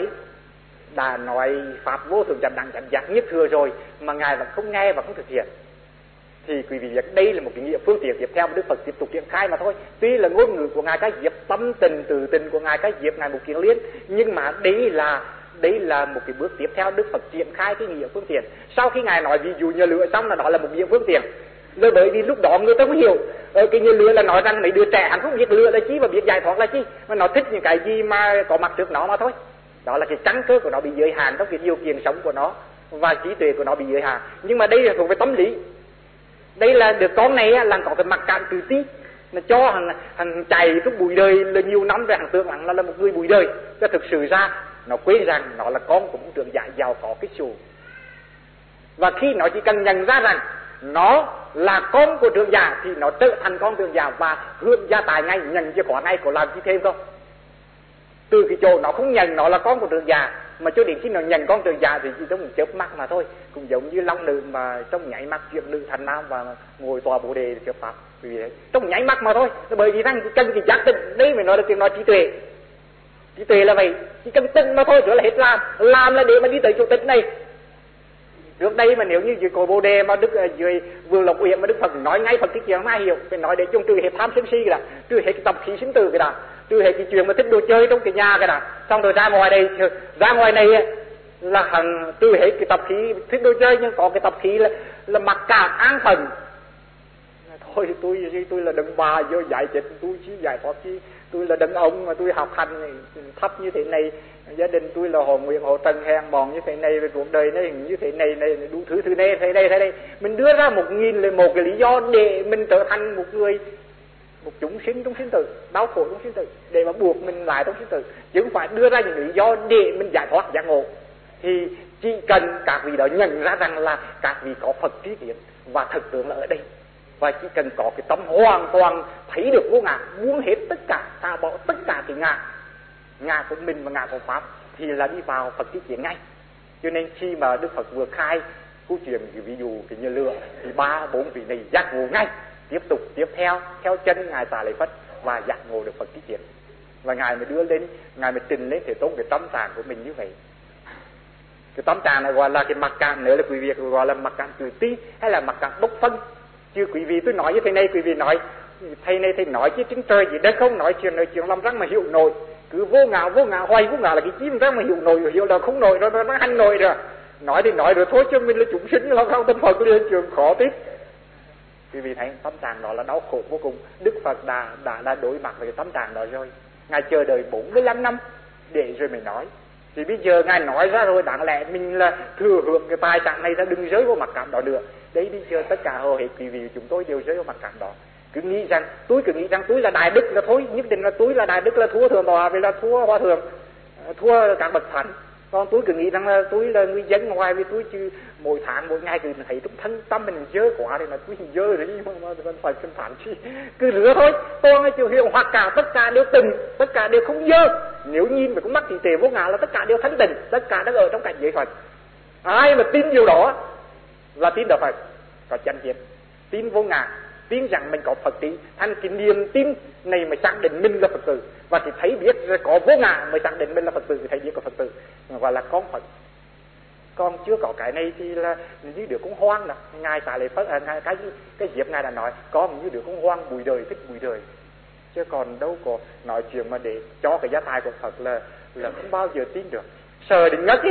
đã nói pháp vô thường chánh đẳng chánh giác nhất thừa rồi mà ngài vẫn không nghe và không thực hiện. Thì quý vị biết đây là một cái nghĩa phương tiện tiếp theo mà Đức Phật tiếp tục triển khai mà thôi. Tuy là ngôn ngữ của ngài Ca Diếp, tâm tình từ tình của ngài Ca Diếp, ngài Mục Kiền Liên, nhưng mà đây là một cái bước tiếp theo Đức Phật triển khai cái nghĩa phương tiện. Sau khi ngài nói ví dụ như lửa xong là đó là một nghĩa phương tiện. Rồi bởi vì lúc đó người ta không hiểu, cái như lửa là nói rằng mấy đứa trẻ hắn không biết lửa là chi và biết giải thoát là chi, mà nó thích những cái gì mà có mặt trước nó mà thôi. Đó là cái căn cơ của nó bị giới hạn trong cái điều kiện sống của nó, và trí tuệ của nó bị giới hạn. Nhưng mà đây là thuộc về tâm lý. Đây là đứa con này là có cái mặc cảm tự ti, nó cho hắn chạy trong bụi đời là nhiều năm rồi, hắn tưởng hắn là một người bụi đời, cho thực sự ra nó quên rằng nó là con của một trưởng giả giàu có kích xù. Và khi nó chỉ cần nhận ra rằng nó là con của trưởng giả thì nó trở thành con trưởng giả và hưởng gia tài ngay, nhận cho có ngay, có làm chi thêm không. Từ cái chỗ nó không nhận nó là con của trưởng giả, mà cho đến khi nó nhận con trưởng giả thì chỉ trong một chớp mắt mà thôi. Cũng giống như long nữ mà trong nháy mắt chuyển nữ thành nam và ngồi tòa Bồ Đề chớp pháp, vì thế trong nháy mắt mà thôi. Bởi vì rằng cần cái giác định đây mới nói được tiếng nói trí tuệ. Trí tuệ là vậy, chỉ cần tin mà thôi, rồi là hết làm là để mà đi tới chỗ tịnh này. Trước đây mà nếu như dưới cội Bồ Đề mà dưới Vườn Lộc Uyển mà Đức Phật nói ngay Phật cái chuyện mai hiểu, phải nói để chung trừ hết tham sân si cái đó, trừ hết cái tập khí sinh tử cái đó, trừ hết cái chuyện mà thích đồ chơi trong cái nhà cái đó, xong rồi ra ngoài này là hằng trừ hết cái tập khí thích đồ chơi, nhưng có cái tập khí là mặc cảm an phận, Thôi tôi là đấng bà vô dạy chết, tôi chỉ giải thoát chi, tôi là đấng ông mà tôi học hành thấp như thế này, gia đình tôi là họ Nguyễn họ Trần hèn mòn như thế này, về cuộc đời này như thế này đủ thứ này thế đây. Mình đưa ra 1001 cái lý do để mình trở thành một người, một chúng sinh trong sinh tử, đau khổ trong sinh tử, để mà buộc mình lại trong sinh tử, chứ không phải đưa ra những lý do để mình giải thoát giác ngộ. Thì chỉ cần các vị đó nhận ra rằng là các vị có Phật trí kiến và thực tượng là ở đây, và chỉ cần có cái tâm hoàn toàn thấy được vô ngã, buông hết tất cả, ta bỏ tất cả cái ngã của mình và ngã của Pháp, thì là đi vào Phật trí kiến ngay. Cho nên khi mà Đức Phật vừa khai câu chuyện ví dụ cái như lửa, thì 3-4 vị này giác ngộ ngay, tiếp theo chân ngài Xá Lợi Phất và giác ngộ được Phật trí kiến. Và ngài mới đưa lên, ngài mới trình lên Thế Tôn cái tâm trạng của mình như vậy. Cái tâm trạng này gọi là cái mặc cảm, nếu là quý vị gọi là mặc cảm tự ti hay là mặc cảm bốc phân. Chứ quý vị tôi nói như thế này, quý vị nói thầy này thầy nói chứ trên trời gì đất không, nói chuyện làm răng mà hiểu nổi, cứ vô ngã hoài, vô ngã là cái chim răng mà hiểu nổi, hiểu là không nổi rồi nó hành nổi rồi. Nói thì nói rồi thôi, chứ mình là chúng sinh làm sao tâm Phật liền trường khó tiếp. Quý vị thấy tâm trạng đó là đau khổ vô cùng. Đức Phật đã đối mặt với cái tâm trạng đó rồi. Ngài chờ đợi 45 năm để rồi mới nói. Thì bây giờ ngài nói ra rồi, đáng lẽ mình là thừa hưởng cái tài sản này ra, đừng rơi vào mặc cảm đó nữa. Đấy, bây giờ tất cả hầu hết quý vị chúng tôi đều rơi vào mặc cảm đó. Tôi cứ nghĩ rằng tôi là đại đức là thôi, nhất định là tôi là đại đức là thua thượng tọa, vì là thua hòa thượng, thua các bậc thánh. Còn tôi cứ nghĩ rằng là tôi là người dân ngoài, vì tôi chứ mỗi tháng mỗi ngày cứ thấy trong thân tâm mình dơ quá thì là tôi dơ rồi, mà phải kinh phản chi cứ rửa thôi. Tôi ngay chiều hiệu hoặc cả tất cả đều tình, tất cả đều không dơ. Nếu nhìn về con mắt thị tề vô ngã là tất cả đều thanh tịnh, tất cả đang ở trong cảnh giới Phật. Ai mà tin điều đó là tin đạo Phật, có chân thiện, tin vô ngã, tin rằng mình có Phật trí, thành cái niềm tin này mà xác định mình là Phật tử, và thì thấy biết có vô ngã mới xác định mình là Phật tử, thì thấy biết có Phật tử, gọi là con Phật. Còn chưa có cái này thì là như đứa con hoang đó. Ngài Xá Lợi Phất, cái Diệp ngài đã nói, con như đứa con hoang bùi đời, thích bùi đời, chứ còn đâu có nói chuyện mà để cho cái giá tài của Phật là không bao giờ tin được. Sợ đến ngất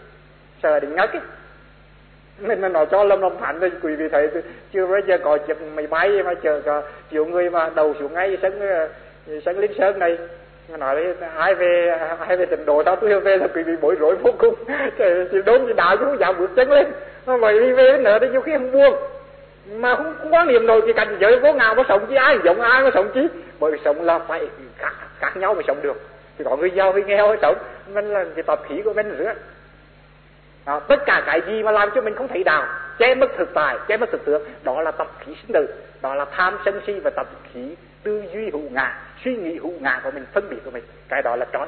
ấy. Nên nó cho Lâm Đồng Thánh thì quý vị thấy chưa bây giờ có chiếc máy bay mà chờ cả triệu người mà đầu xuống ngay sân Linh Sơn này. Nói đấy, ai về trình độ đó tôi về là quý vị bối rối vô cùng. Thì đốn thì đạo cũng dạo bước chân lên. Bởi vì về nữa thì nhiều khi không buông, mà không có niệm nổi cái cảnh giới vô ngã mà sống chứ ai giống ai mà sống chứ. Bởi vì sống là phải khác nhau mới sống được. Thì có người giàu người nghèo mới sống, mình là cái tập khí của mình nữa. Tất cả cái gì mà làm cho mình không thấy đạo, che mất thực tại, che mất thực tướng, đó là tập khí sinh tử, đó là tham sân si và tập khí tư duy hữu ngã, suy nghĩ hữu ngã của mình, phân biệt của mình, cái đó là trói.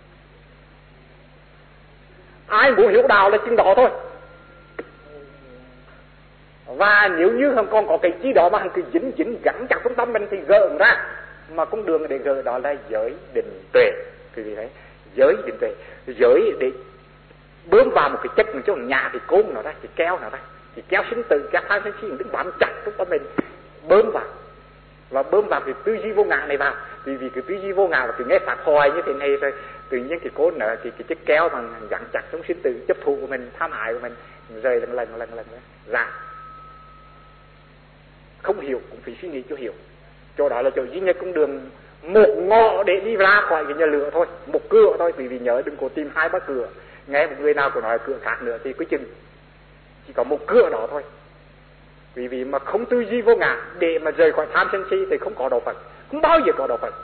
Ai muốn hiểu đạo là chừng đó thôi. Và nếu như không còn có cái chi đó mà hắn cứ dính gắn chặt trong tâm mình thì gỡ ra. Mà con đường để gỡ đó là giới định tuệ. Quý vị thấy, giới định tuệ, giới để bơm vào một cái chất mình cho nhà thì côn nó ra, thì kéo nó ra, thì kéo sinh tử, kéo tham sân si đứng bám chặt trong tâm mình, bơm vào và bơm vào cái tư duy vô ngã này vào. Vì cái tư duy vô ngã và cứ nghe phạt hoài như thế này rồi tự nhiên cái côn nó cái chất kéo mà gắn chặt trong sinh tử, chấp thù của mình, tham hại của mình rời lần ra. Không hiểu cũng phải suy nghĩ cho hiểu. Chỗ đó là chỗ duy nhất con đường, một ngõ để đi ra khỏi cái nhà lửa thôi, một cửa thôi. Vì nhớ đừng có tìm 2-3 cửa. Nghe một người nào có nói cửa khác nữa thì cứ chừng chỉ có một cửa đó thôi. Vì mà không tư duy vô ngã để mà rời khỏi tham sân si thì không có đạo Phật, không bao giờ có đạo Phật.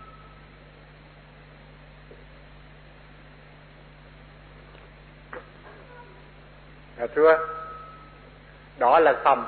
Thưa, đó là phẩm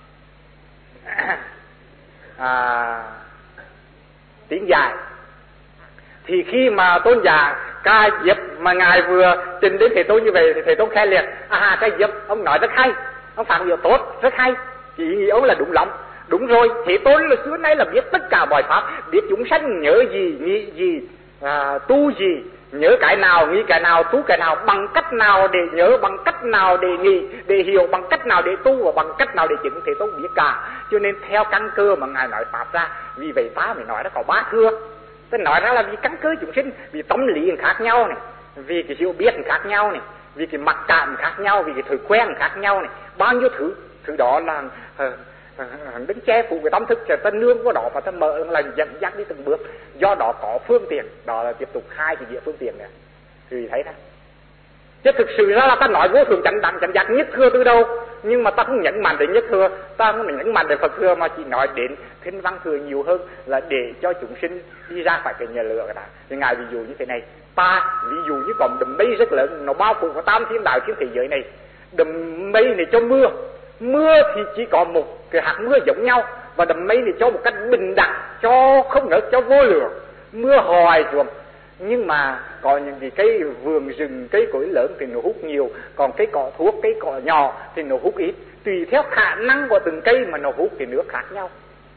tiếng dài. Thì khi mà tôn giả Ca Diếp mà ngài vừa trình đến Thế Tôn như vậy thì Thế Tôn khen liền: Ca Diếp, ông nói rất hay, ông phản biện tốt, rất hay, ý nghĩ ông là đúng lắm. Đúng rồi, Thế Tôn là xưa nay là biết tất cả mọi pháp, biết chúng sanh nhớ gì, nghĩ gì, tu gì, nhớ cái nào, nghĩ cái nào, tu cái nào, bằng cách nào để nhớ, bằng cách nào để nghĩ, để hiểu, bằng cách nào để tu và bằng cách nào để chứng. Thế Tôn biết cả. Cho nên theo căn cơ mà ngài nói pháp ra. Vì vậy ta mới nói nó có 3 thưa. Tôi nói ra là vì căn cơ chúng sinh, vì tâm lý khác nhau này, vì cái hiểu biết khác nhau này, vì cái mặc cảm khác nhau, vì cái thói quen khác nhau này, bao nhiêu thứ đó là đứng che phủ cái tâm thức cho ta nương của đó và ta mở là dẫn dắt đi từng bước. Do đó có phương tiện, đó là tiếp tục khai cái địa phương tiện này. Thì thấy đó. Chứ thực sự ra là ta nói vô thường chánh đẳng chánh giác nhất thừa từ đâu, nhưng mà ta không nhấn mạnh đến nhất thừa, ta không nhấn mạnh đến Phật thừa, mà chỉ nói đến thiên văn thừa nhiều hơn là để cho chúng sinh đi ra khỏi cái nhà lửa cái đó. Thì ngài ví dụ như thế này, ta ví dụ như có đầm mây rất lớn, nó bao phủ có 8 thiên đạo trên thế giới này. Đầm mây này cho mưa, mưa thì chỉ có một cái hạt mưa giống nhau, và đầm mây này cho một cách bình đẳng, cho không ngớt, cho vô lượng, mưa hoài xuống. Nhưng mà có những cái cây vườn rừng, cây cối lớn thì nó hút nhiều, còn cây cỏ thuốc, cây cỏ nhỏ thì nó hút ít. Tùy theo khả năng của từng cây mà nó hút cái nước khác nhau.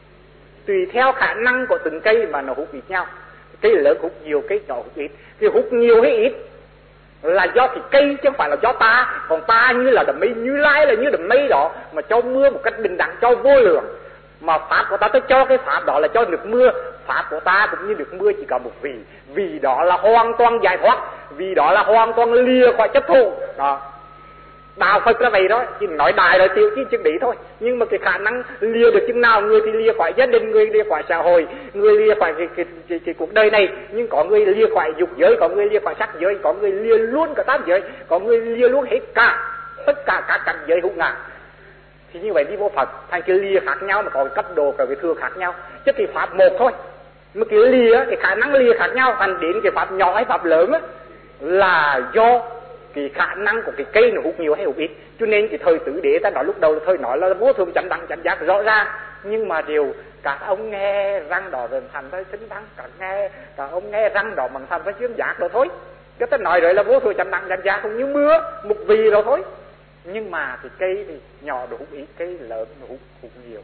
Tùy theo khả năng của từng cây mà nó hút ít nhau. Cây lớn hút nhiều, cây nhỏ hút ít. Thì hút nhiều hay ít là do cái cây chứ không phải là do ta. Còn ta như là đầm mây, Như Lai là như đầm mây đó, mà cho mưa một cách bình đẳng, cho vô lượng. Mà pháp của ta tôi cho cái pháp đó là cho được mưa. Pháp của ta cũng như được mưa chỉ có một vị. Vì đó là hoàn toàn giải thoát, vì đó là hoàn toàn lìa khỏi chấp thủ đó. Đạo Phật là vậy đó, chỉ nói đại là tiêu chí chừng đấy thôi. Nhưng mà cái khả năng lìa được chừng nào, người thì lìa khỏi gia đình, người lìa khỏi xã hội, người lìa khỏi cái cuộc đời này. Nhưng có người lìa khỏi dục giới, có người lìa khỏi sắc giới, có người lìa luôn cả 8 giới, có người lìa luôn hết cả tất cả các cảnh giới hữu ngã. Thì như vậy đi vô Phật, thành cái lìa khác nhau mà có cái cấp độ, có cái thừa khác nhau. Chứ cái pháp một thôi, mà cái lìa, cái khả năng lìa khác nhau, thành đến cái pháp nhỏ hay pháp lớn á, là do cái khả năng của cái cây nó hút nhiều hay hút ít. Cho nên cái thời tứ đế ta nói lúc đầu là thời nói là vô thường chánh đẳng chánh giác rõ ràng, nhưng mà điều các ông nghe răng đỏ rồi thành tới tính đắng, các ông nghe răng đỏ bằng thành tới chuyên giác rồi thôi. Cái ta nói rồi là vô thường chánh đẳng chánh giác cũng như mưa một vì rồi thôi. Nhưng mà cái cây thì nhỏ nó hút ít, cây lớn nó hút nhiều.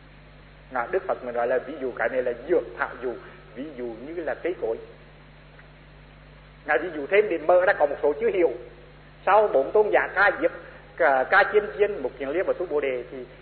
Đức Phật mình gọi là ví dụ cái này là dược thảo dụ, ví dụ như là cây cối. Ngài ví dụ thêm để mơ đã có một số chữ hiệu. Sau 4 tôn giả ca diếp, ca chiên chiên, một kiền liêm và tu bồ đề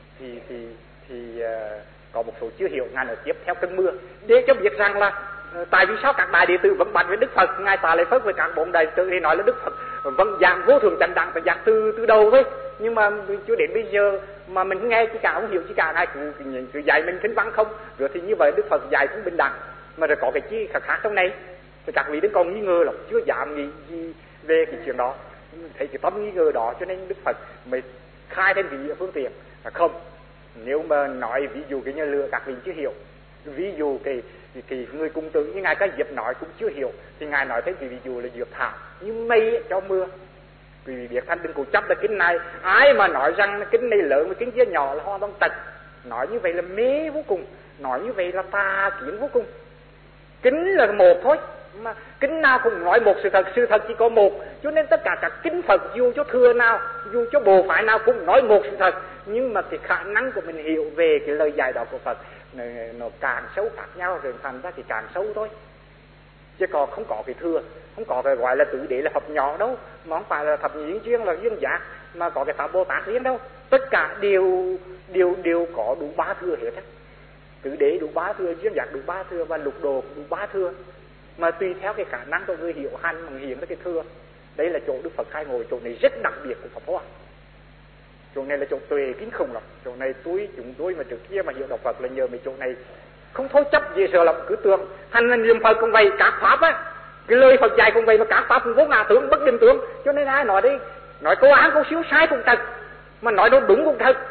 thì có một số chữ hiệu ngài nói tiếp theo cơn mưa, để cho biết rằng là tại vì sao các đại đệ tử vẫn bạch với Đức Phật, ngài Tà Lợi Phất với các 4 đại đệ tử thì nói là Đức Phật vẫn dạng vô thường chánh đẳng và dạng từ đầu thôi. Nhưng mà chưa đến bây giờ mà mình nghe chỉ cả không hiểu, chỉ cả ngài cứ dạy mình thính văn không, rồi thì như vậy Đức Phật dạy cũng bình đẳng. Mà rồi có cái chi khác trong này thì các vị đến còn nghi ngờ lắm, chưa dám nghĩ gì về cái chuyện đó, thấy cái tâm nghi ngờ đó, cho nên Đức Phật mới khai thêm vị phương tiện là không. Nếu mà nói ví dụ cái như lừa các vị chưa hiểu, ví dụ cái người cung tử như ngài cái diệp nói cũng chưa hiểu, thì ngài nói thêm ví dụ là dược thảo như mây cho mưa. Vì biết thanh đừng cố chấp là kinh này, ai mà nói rằng kinh này lớn và kinh kia nhỏ là hoàn toàn tật, nói như vậy là mê vô cùng, nói như vậy là tà kiến vô cùng. Kinh là một thôi, mà kinh nào cũng nói một sự thật chỉ có một. Cho nên tất cả các kinh Phật dù cho thừa nào, dù cho bộ phái nào cũng nói một sự thật. Nhưng mà cái khả năng của mình hiểu về cái lời dạy đó của Phật nó càng sâu khác nhau, rồi thành ra thì càng sâu thôi. Chứ còn không có cái thừa, không có cái gọi là tự đế là Phật nhỏ đâu, mà không phải là thập nhị chuyên là duyên giác mà có cái Pháp Bồ Tát riêng đâu. Tất cả đều có đủ 3 thừa hết á. Tự đế đủ 3 thừa, duyên giác đủ 3 thừa và lục đồ đủ 3 thừa. Mà tùy theo cái khả năng của người hiểu hành mà hiện ra cái thừa. Đây là chỗ Đức Phật khai ngồi, chỗ này rất đặc biệt của Pháp Hoa. Chỗ này là chỗ tuệ kinh khủng lắm. Chỗ này chúng tôi mà trước kia mà hiểu đạo Phật là nhờ mấy chỗ này không thôi chấp gì sợ lắm, cứ tưởng hành là niệm Phật cũng vậy, các pháp á, cái lời Phật dạy cũng vậy, mà các pháp cũng vô ngã tướng, bất định tướng. Cho nên ai nói đi, nói câu án câu xíu sai cũng thật, mà nói đâu đúng cũng thật,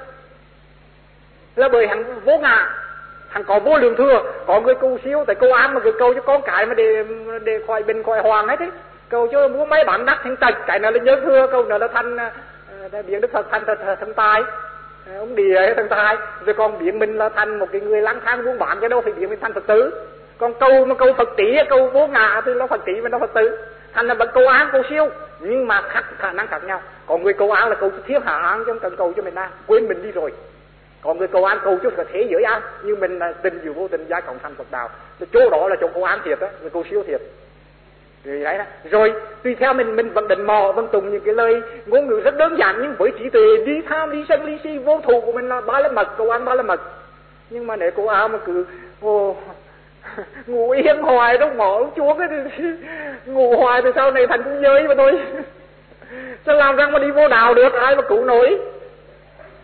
là bởi hắn vô ngã, hắn có vô lượng thừa. Có người câu xíu tại câu án mà cứ câu cho con cái mà để khỏi bình khỏi hoàng hết ấy, câu cho muốn mấy bản đắc thành tật, cái nào là nhớ thừa, câu nào là thành biến Đức Phật thành thần tài, ông địa thần tài, rồi còn biến mình là thành một cái người lang thang buôn bán, cái đâu phải biến mình thành Phật tử. Còn câu mà câu Phật tỷ, câu vô ngã thì nó Phật tỷ mà nó Phật tử, thành là bậc câu án câu siêu, nhưng mà khả năng khác nhau. Còn người câu án là câu thiên hạ án, chứ không cần câu cho mình quên mình đi rồi. Còn người câu án câu cho cả thế giới án, nhưng mình là tình dù vô tình giải cộng thành Phật đạo, chỗ đó là chỗ câu án thiệt á, người câu siêu thiệt. Đấy đó. Rồi tùy theo mình vẫn định mò vẫn tùng những cái lời ngôn ngữ rất đơn giản, nhưng với trí tuệ đi tham đi sân đi si vô thù của mình là 3 lá mật, câu án 3 lá mật. Nhưng mà nếu câu án mà cứ ngủ yên hoài đâu mỏ ông chúa cái ngủ hoài thì sau này thành cũng giới mà thôi. Sao làm răng mà đi vô đạo được, ai mà cứu nổi.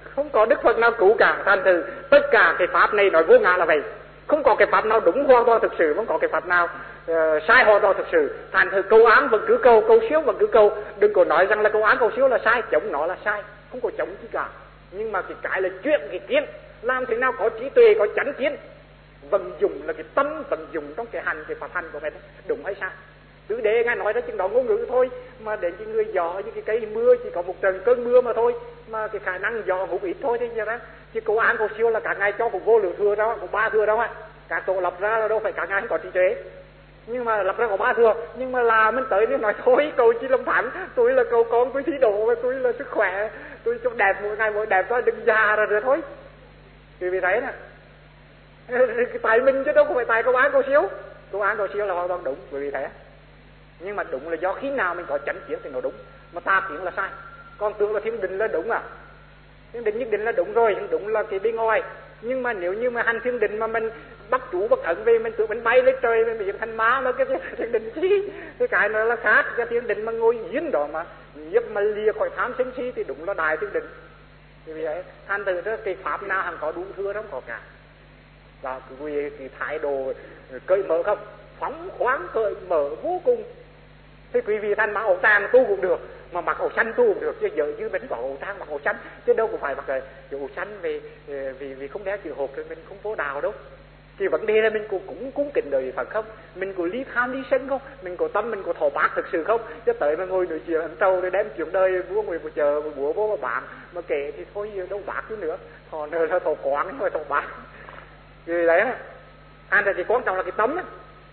Không có Đức Phật nào cứu cả. Thành thử tất cả cái pháp này nói vô ngã là vậy. Không có cái pháp nào đúng hoàn toàn thực sự, không có cái pháp nào sai hoàn toàn thực sự. Thành thử cầu án vẫn cứ cầu, cầu siêu vẫn cứ cầu. Đừng có nói rằng là cầu án cầu siêu là sai, chống nó là sai, không có chống gì cả. Nhưng mà cái là chuyện cái kiến, làm thế nào có trí tuệ, có chánh kiến, vận dụng là cái tâm, vận dụng trong cái hành, cái pháp hành của mình, đúng hay sai. Tứ đế ngài nói đó chừng đó ngôn ngữ thôi, mà đến cái người gió như cái cây mưa chỉ có một trận cơn mưa mà thôi, mà cái khả năng gió cũng ít thôi thế đó. Chứ cầu án cầu siêu là cả ngài cho cũng vô lượng thừa đó, cũng ba thừa đó ạ. Các tổ lập ra là đâu phải cả ngài không có trí tuệ, nhưng mà lập ra có ba thừa, nhưng mà là mình tới nên nói thôi cầu chi lâm thánh, tôi là cầu con, tôi thí độ, tôi là sức khỏe, tôi cho đẹp mỗi ngày mỗi đẹp thôi, đừng già rồi thôi. Vì thế nè, tại mình chứ đâu có phải tại cầu án cầu siêu. Cầu án cầu siêu là hoàn toàn đúng, vì thế. Nhưng mà đúng là do khi nào mình có chánh kiến thì nó đúng, mà tà kiến là sai. Còn tưởng là thiên định là đúng à? Thiên định nhất định là đúng rồi, đúng là cái bên ngoài. Nhưng mà nếu như mà hành thiên định mà mình bắt chủ bắt ẩn về, mình tưởng mình bay lên trời, mình bị thành má mà cái thiên định chi? Cái nó là khác, cái thiên định mà ngồi yên đó mà giúp mà lìa khỏi tham sân si thì đúng là đại thiên định. Vì vậy, thành từ đó cái pháp nào hẳn có đủ thưa không có cả. Và cái thái độ cởi mở không? Phóng khoáng cởi mở vô cùng. Thế quý vị thanh mặc ổ tang tu cũng được, mà mặc ổ xanh tu cũng được, chứ giờ như mình có ổ tang mặc ổ xanh, chứ đâu cũng phải mặc ổ xanh vì không đeo chữ hộp thì mình không vô đạo đâu. Thì vấn đề là mình cũng cúng kính đời Phật không, mình có ly tham ly sân không, mình có tâm, mình có thọ bạc thực sự không, chứ tới mà ngồi nói chuyện ăn trâu để đem chuyện đời vua ngồi một chờ búa bố mà bạn mà kể thì thôi đâu bạc chứ nữa, thọ nơi là thọ quán nhưng mà thọ bạc. Vì đấy anh thì quan trọng là cái tấm á.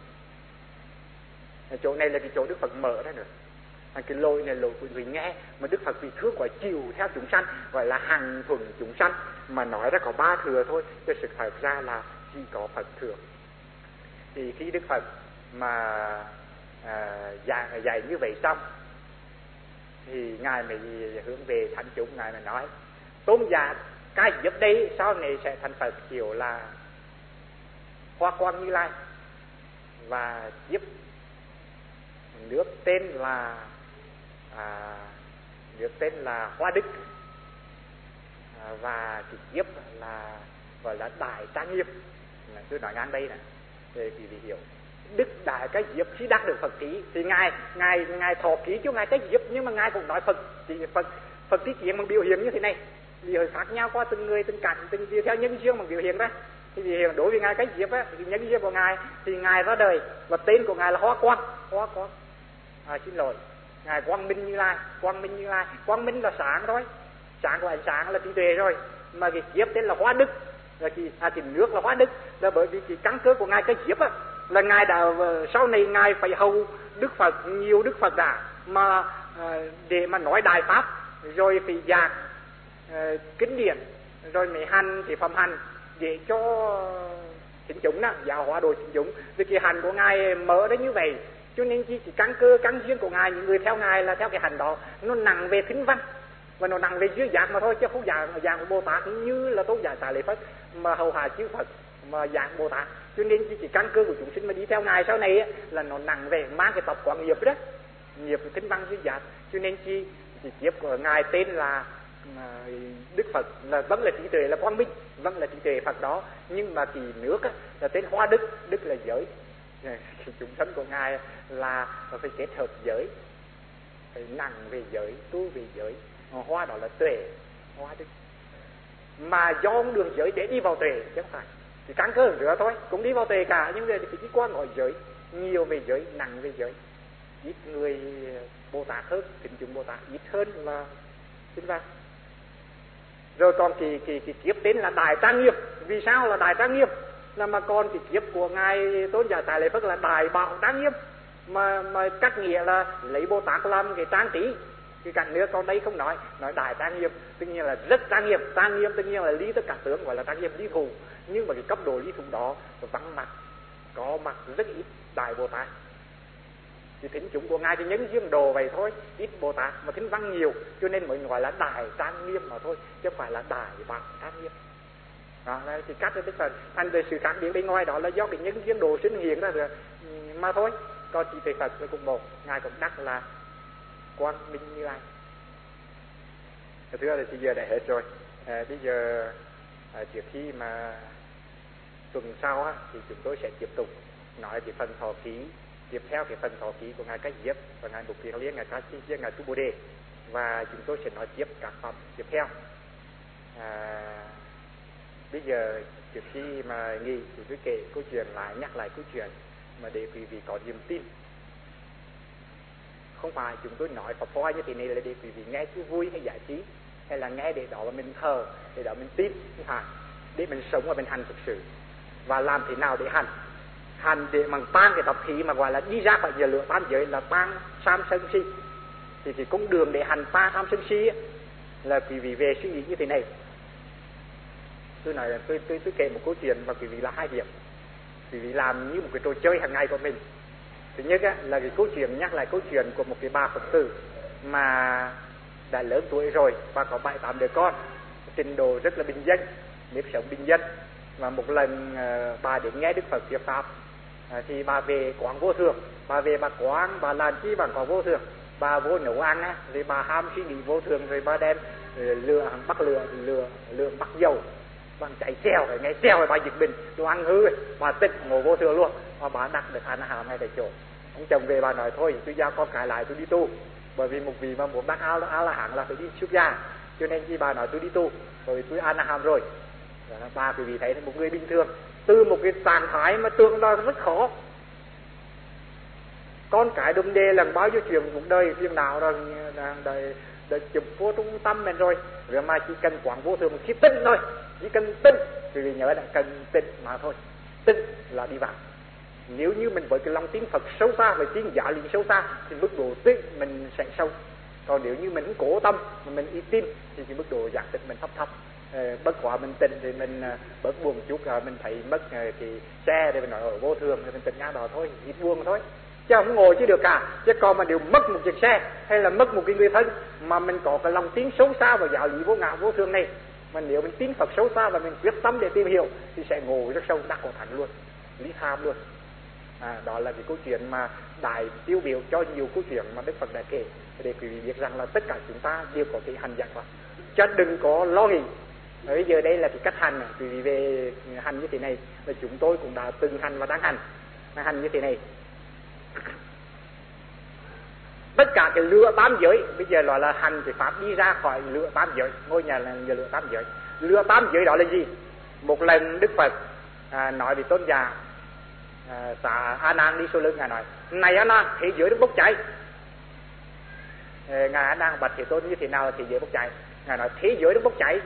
Chỗ này là cái chỗ Đức Phật mở ra nữa. Cái lối này lối quý vị nghe, mà Đức Phật vì thương quả chiều theo chúng sanh, gọi là hằng thuần chúng sanh, mà nói ra có ba thừa thôi, chứ sự thật ra là chỉ có Phật thừa. Thì khi Đức Phật mà dạy như vậy xong, thì ngài mới hướng về thánh chúng, ngài mới nói tôn giả cái giúp đây sau này sẽ thành Phật, kiểu là Hoa Quang Như Lai, và giúp nước tên là Hoa Đức, và cái giúp là gọi là Đại Trang Nghiêm. Tôi nói ngang đây nè để quý vị hiểu. Đức Đại cái giúp khi đắc được Phật ký thì ngài thọ ký chứ ngài cái giúp, nhưng mà ngài cũng nói Phật ký chuyện bằng biểu hiện như thế này, biểu hiện khác nhau qua từng người từng cảnh từng gì theo nhân duyên bằng biểu hiện ra. Thì đối với ngài cái diệp á, thì nhân duyên của ngài thì ngài ra đời và tên của ngài là Hoa Quang. Xin lỗi, ngài Quang Minh Như Lai. Quang Minh là sáng thôi, sáng của ánh sáng là trí tuệ rồi, mà cái diệp tên là Hoa Đức, là cái nước là Hoa Đức, là bởi vì cái căn cơ của ngài cái diệp á là ngài đã sau này ngài phải hầu Đức Phật, nhiều Đức Phật đã mà để mà nói đại pháp, rồi phải giảng kinh điển, rồi mới hành thì phẩm hành để cho chính chúng đó, giáo hóa độ chính chúng. Vì cái hành của ngài mở đến như vậy, cho nên chỉ căn cơ căn duyên của ngài, những người theo ngài là theo cái hành đó, nó nặng về thính văn và nó nặng về duyên giác mà thôi, chứ không dạng của Bồ Tát như là tôn giả Xá Lợi Phất mà hầu hạ chư Phật mà dạng Bồ Tát. Cho nên chỉ căn cơ của chúng sinh mà đi theo ngài sau này là nó nặng về mang cái tập quán nghiệp đó, nghiệp thính văn duyên giác. Cho nên chỉ kiếp của ngài tên là Đức Phật là vẫn là trí tuệ, là quang minh, vẫn là trí tuệ Phật đó, nhưng mà thì nước là tên Hoa Đức. Đức là giới. Chúng sanh của ngài là phải kết hợp giới, phải nặng về giới, tu về giới. Hoa đó là tuệ, Hoa Đức, mà do đường giới để đi vào tuệ chứ không phải thì căn cơ nữa thôi, cũng đi vào tuệ cả, nhưng mà phải đi qua ngồi giới, nhiều về giới, nặng về giới. Ít người Bồ Tát hơn, tình chúng Bồ Tát ít hơn là chính văn. Rồi còn cái kiếp tên là Đại Trang Nghiêm. Vì sao là Đại Trang Nghiêm? Là mà còn cái kiếp của ngài tôn giả Xá Lợi Phất là Đại Bảo Trang Nghiêm, mà các nghĩa là lấy Bồ Tát làm cái trang trí. Cái cảnh nữa còn đây không nói Đại Trang Nghiêm, tất nhiên là rất trang nghiêm. Trang nghiêm tất nhiên là lý tất cả tướng, gọi là trang nghiêm lý thù. Nhưng mà cái cấp độ lý thù đó vắng mặt, có mặt rất ít Đại Bồ Tát. Thì thính chúng của ngài thì nhân duyên đồ vậy thôi, ít Bồ Tát mà thính văn nhiều, cho nên mới gọi là Đại Trang Nghiêm mà thôi, chứ không phải là Đại Bảo Trang Nghiêm. Đó, đây thì cách Đức Phật thành về sự khác biệt bên ngoài đó là do cái nhân duyên đồ sinh hiện ra rồi mà thôi. Còn chỉ về Phật là cùng một, ngài cũng đắc là Quang Minh Như Lai. Thưa là thì giờ đã hết rồi. Bây giờ trước khi mà tuần sau á, thì chúng tôi sẽ tiếp tục nói cái phần thọ ký, tiếp theo cái phần thọ ký của ngài Cách Diếp và ngài Mục Kiền Liên, ngài Ca Chi Chiết, ngài Tu Bồ Đề, và chúng tôi sẽ nói tiếp các phẩm tiếp theo. Bây giờ trước khi mà nghỉ, chúng tôi kể câu chuyện lại, nhắc lại câu chuyện mà để quý vị có niềm tin. Không phải chúng tôi nói Pháp Hoa như thế này là để quý vị nghe chứ vui hay giải trí, hay là nghe để đó mà mình thờ, để đó mình tin, không phải. Để mình sống và mình hành thực sự. Và làm thế nào để hành? Hành để mà tan cái tập khí mà gọi là đi ra khỏi nhà lửa tam giới là tan tham sân si. Thì cái con đường để hành tan tham sân si là quý vị về suy nghĩ như thế này. Tôi nói là tôi kể một câu chuyện mà quý vị là hai việc. Quý vị làm như một cái trò chơi hàng ngày của mình. Thứ nhất á, là cái câu chuyện, nhắc lại câu chuyện của một cái bà Phật tử mà đã lớn tuổi rồi và có 7-8 đứa con, trình độ rất là bình dân, nếp sống bình dân. Và một lần bà đến nghe Đức Phật thuyết pháp, thì bà về quán Vô Thường, bà về bà quán, bà làm chi bằng có Vô Thường, bà vô nấu ăn á, rồi bà ham suy nghĩ Vô Thường, rồi bà đem lửa bắt dầu, bằng chạy treo, rồi nghe treo rồi bà giật mình, đồ ăn hư, bà tích ngồi Vô Thường luôn, và bà đặt được ăn hàm ngay tại chỗ. Ông chồng về bà nói thôi, tôi giao con cái lại tôi đi tu, bởi vì một vị mà muốn đắc A La Hán là phải đi xuất gia, cho nên khi bà nói tôi đi tu, bởi vì tôi ăn hàm rồi. Ba quý vị thấy một người bình thường từ một cái trạng thái mà tương lai rất khó, con cái đùm đề lần bao nhiêu chuyện cuộc đời phiền não rồi đã chụp vô trung tâm mình rồi mà chỉ cần quán Vô Thường một khi tin thôi, chỉ cần tin, quý vị nhớ là cần tin mà thôi, tin là đi vào. Nếu như mình với cái lòng tin Phật sâu xa, với tin giáo lý sâu xa thì mức độ tin mình sẽ sâu. Còn nếu như mình cố tâm mà mình ít tin thì cái mức độ giác tịch mình thấp. Bất quá mình tin thì mình bớt buồn chút, mình thấy mất thì xe thì mình nói ở Vô Thường thì mình tỉnh ngang đó thôi, ít buồn thôi, chứ không ngồi chứ được cả. Chứ còn mà đều mất một chiếc xe hay là mất một cái người thân mà mình có cái lòng tin sâu xa vào giáo lý vô ngã vô thường này, mà nếu mình tin Phật sâu xa và mình quyết tâm để tìm hiểu thì sẽ ngồi rất sâu, đắc có thẳng luôn, lý tham luôn. Đó là cái câu chuyện mà đại tiêu biểu cho nhiều câu chuyện mà Đức Phật đã kể, để quý vị biết rằng là tất cả chúng ta đều có thể hành giải thoát, chứ đừng có lo nghĩ. Bây giờ đây là cái cách hành, quý vị về hành như thế này, và chúng tôi cũng đã từng hành và đang hành như thế này. Tất cả cái lửa tám giới bây giờ gọi là hành cái pháp đi ra khỏi lửa tám giới, ngôi nhà là nhà lửa tám giới. Lửa tám giới đó là gì? Một lần Đức Phật nói về tôn giả xả A Nan đi sau lưng, ngài nói: này A Nan, thế giới nó bốc cháy. Ngài A Nan bạch Thế Tôn như thế nào là thế giới bốc cháy? Ngài nói thế giới nó bốc cháy,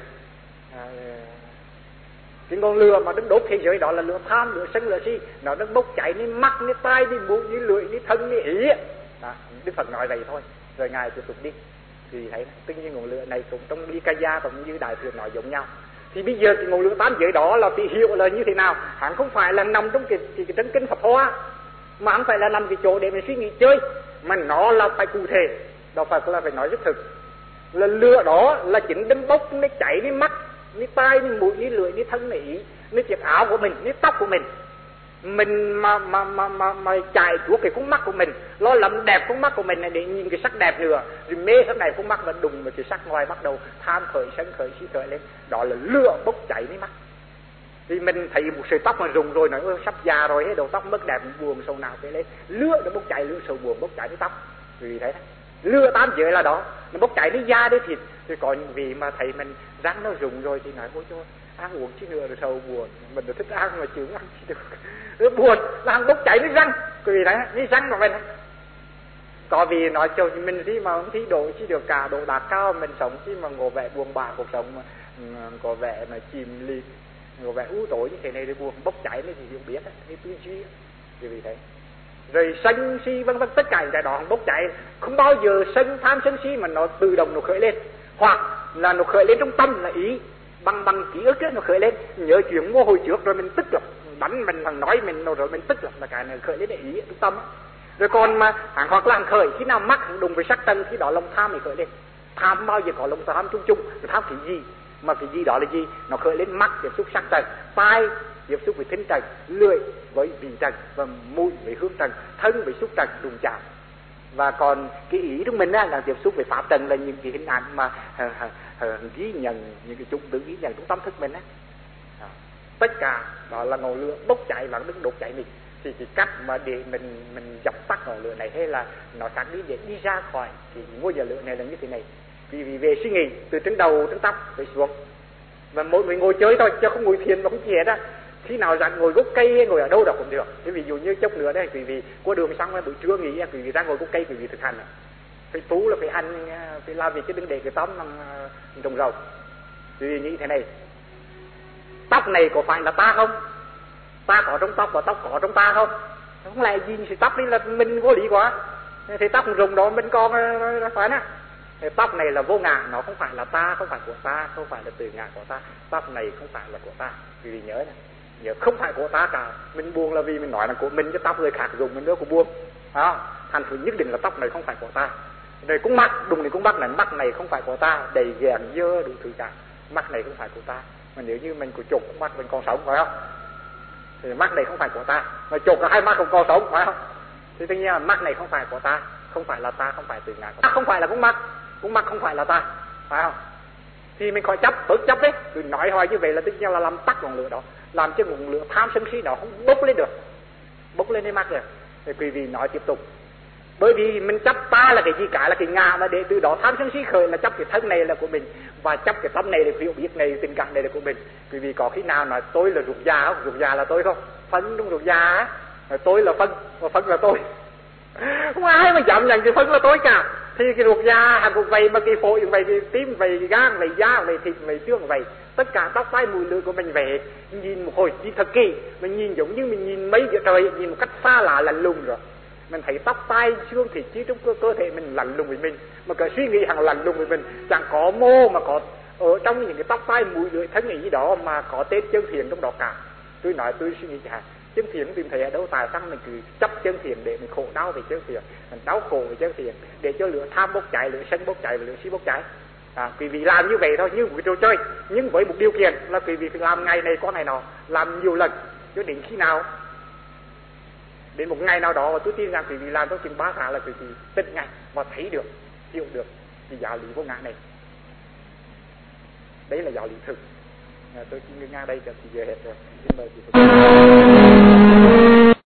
cái ngọn lửa mà nó đốt thế giới đó là lửa tham, lửa sân, lửa si, nó bốc cháy ní mắt, ní tai, ní mũi, ní lưỡi, ní thân, ní ý. Đó, Đức Phật nói vậy thôi, rồi ngài tiếp tục đi. Thì thấy tất nhiên ngọn lửa này cũng trong Nikaya cũng như Đại Thừa nói giống nhau. Thì bây giờ cái ngọn lửa tám giới đó là thì hiệu là như thế nào? Hắn không phải là nằm trong cái chân kinh Phật Hoa, mà hắn phải là nằm cái chỗ để mình suy nghĩ chơi, mà nó là phải cụ thể. Đạo Phật là phải nói rất thực, là lửa đó là chính đâm bốc, nó cháy ní mắt, ní tai, ní mũi, ní lưỡi, ní thân, ní ý, ní chiếc áo của mình, ní tóc của mình. Mình mà chạy chuốt cái con mắt của mình, lo làm đẹp con mắt của mình này để nhìn cái sắc đẹp nữa, rồi mê sắc đẹp con mắt và đùng vào cái sắc ngoài bắt đầu tham khởi, sân khởi, si khởi lên. Đó là lửa bốc cháy ní mắt. Vì mình thấy một sợi tóc mà rụng rồi nói sắp già rồi, đầu tóc mất đẹp, buồn sầu nào cái lên, lửa nó bốc cháy, lửa sầu buồn bốc cháy ní tóc. Vì thấy đó, lửa tám giới là đó, nó bốc cháy ní da, ní thịt. Thì có những vị mà thấy mình răng nó rụng rồi thì nói ôi trời, ăn uống chứ nữa rồi sầu buồn, mình được thích ăn mà chịu ăn chứ được. Nó buồn là ăn bốc cháy ní răng, quý vị thấy ní răng của mình. Có vì nói cho mình gì mà không thấy độ chứ được cả, độ đạt cao mình sống chứ mà ngồi vẻ buồn bã cuộc sống mà có vẻ mà chìm ly, ngồi vẻ u tối như thế này thì buồn bốc cháy thì hiểu biết cái tư duy, quý vị thấy. Rồi sân si vân vân, tất cả những cái đó bốc cháy, không bao giờ sân tham sân si mà nó tự động nó khởi lên, hoặc là nó khởi lên trong tâm là ý bằng ký ức ấy, nó khởi lên nhớ chuyện ngô hồi trước rồi mình tức lắm, bắn mình thằng nói mình rồi mình tức lắm, là cái này khởi lên để ý trong tâm. Rồi còn mà hoặc là khởi khi nào mắc đùng với sắc tân, khi đó lòng tham thì khởi lên. Tham bao giờ có lòng tham chung chung, tham cái gì mà cái gì đó là gì, nó khởi lên mắt tiếp xúc sắc trần, tai tiếp xúc với thính trần, lưỡi với vị trần, và mũi với hương trần, thân với xúc trần đùng chạm. Và còn cái ý trong mình á, là tiếp xúc với pháp trần là những cái hình ảnh mà ghi nhận, những cái chủng tử ghi nhận trong tâm thức mình á. Tất cả đó là ngọn lửa bốc cháy và đừng đốt cháy mình. Thì cái cách mà để mình dập tắt ngọn lửa này hay là nó sáng đi để đi ra khỏi cái ngôi nhà lửa này là như thế này. Vì về suy nghĩ từ trên đầu đến tóc phải xuống, và mỗi người ngồi chơi thôi chứ không ngồi thiền và không thiền đó. Khi nào rảnh ngồi gốc cây hay ngồi ở đâu đó cũng được. Thế ví dụ như chốc nữa đây, quý vị qua đường xong buổi trưa nghỉ, quý vị ra ngồi gốc cây, quý vị thực hành phải tú là phải ăn, phải làm việc chứ đừng để cái tóm trồng rau. Quý vị nghĩ thế này, tóc này có phải là ta không? Ta có trong tóc và tóc có trong ta không? Không lẽ gì thì tóc đi là mình vô lý quá. Thì tóc rụng đó mình còn phải nè. Tóc này là vô ngã, nó không phải là ta, không phải của ta, không phải là từ ngã của ta. Tóc này không phải là của ta. Vì nhớ này, nhớ không phải của ta cả. Mình buồn là vì mình nói là của mình, chứ tóc người khác dùng mình nữa cũng buồn. Thành thử nhất định là tóc này không phải của ta. Đây cũng mắt, đùng này cũng mắt này, mắt này không phải của ta, đầy ghèn dơ đủ thứ cả. Mắt này không phải của ta. Mà nếu như mình của chụp mắt mình còn sống phải không? Thì mắt này không phải của ta. Mà chụp là hai mắt không còn sống phải không? Thì tất nhiên là mắt này không phải của ta, không phải là ta, không phải từ ngã của ta. Không phải là cũng mắt không phải là ta, phải không? Thì mình khỏi chấp, bớt chấp đấy. Cứ nói hoài như vậy là tất nhiên là làm tắt ngọn lửa đó, làm cho ngọn lửa tham sân si đó không bốc lên được, bốc lên cái mắt rồi. Thì quý vị nói tiếp tục. Bởi vì mình chấp ta là cái gì cả, là cái ngã, mà để từ đó tham sân si khởi là chấp cái thân này là của mình, và chấp cái tâm này là hiểu biết này, tình cảm này là của mình. Quý vị có khi nào nói tôi là ruột già không? Ruột già là tôi không? Phân trong ruột già á, tôi là phân, và phân là tôi. Không ai mà dám nhận cái phân là tôi cả. Thì cái ruột da hàng cục vậy, mà cái phổi vậy, cái tim vậy, cái gan vậy, da vậy, thịt vậy, xương vậy, tất cả tóc tai mũi lưỡi của mình về, nhìn một hồi nhìn thật kỳ, mình nhìn giống như mình nhìn mấy giữa trời, nhìn một cách xa lạ lạnh lùng rồi. Mình thấy tóc tai xương thịt chi trong cơ thể mình lạnh lùng với mình, mà cái suy nghĩ hàng lạnh lùng với mình, chẳng có mô mà có ở trong những cái tóc tai mũi lưỡi thân nghĩ đó mà có tên chân thiện trong đó cả. Tôi nói tôi suy nghĩ chẳng chân thiện tìm thấy ở đâu, tại sao mình cứ chấp chân thiện để mình khổ đau về chân thiện, mình đau khổ về chân thiện, để cho lửa tham bốc cháy, lửa sân bốc cháy và lửa si bốc cháy. Quý vị làm như vậy thôi, như một cái trò chơi, nhưng với một điều kiện là quý vị phải làm ngày này có ngày nọ, làm nhiều lần, cho đến khi nào, đến một ngày nào đó, tôi tin rằng quý vị làm trong chừng 3 tháng là quý vị tỉnh ngay và thấy được, hiểu được cái giáo lý vô ngã này. Đấy là giáo lý thực. Tôi xin ngưng ngang đây cho thì giờ hết rồi. Xin mời quý vị.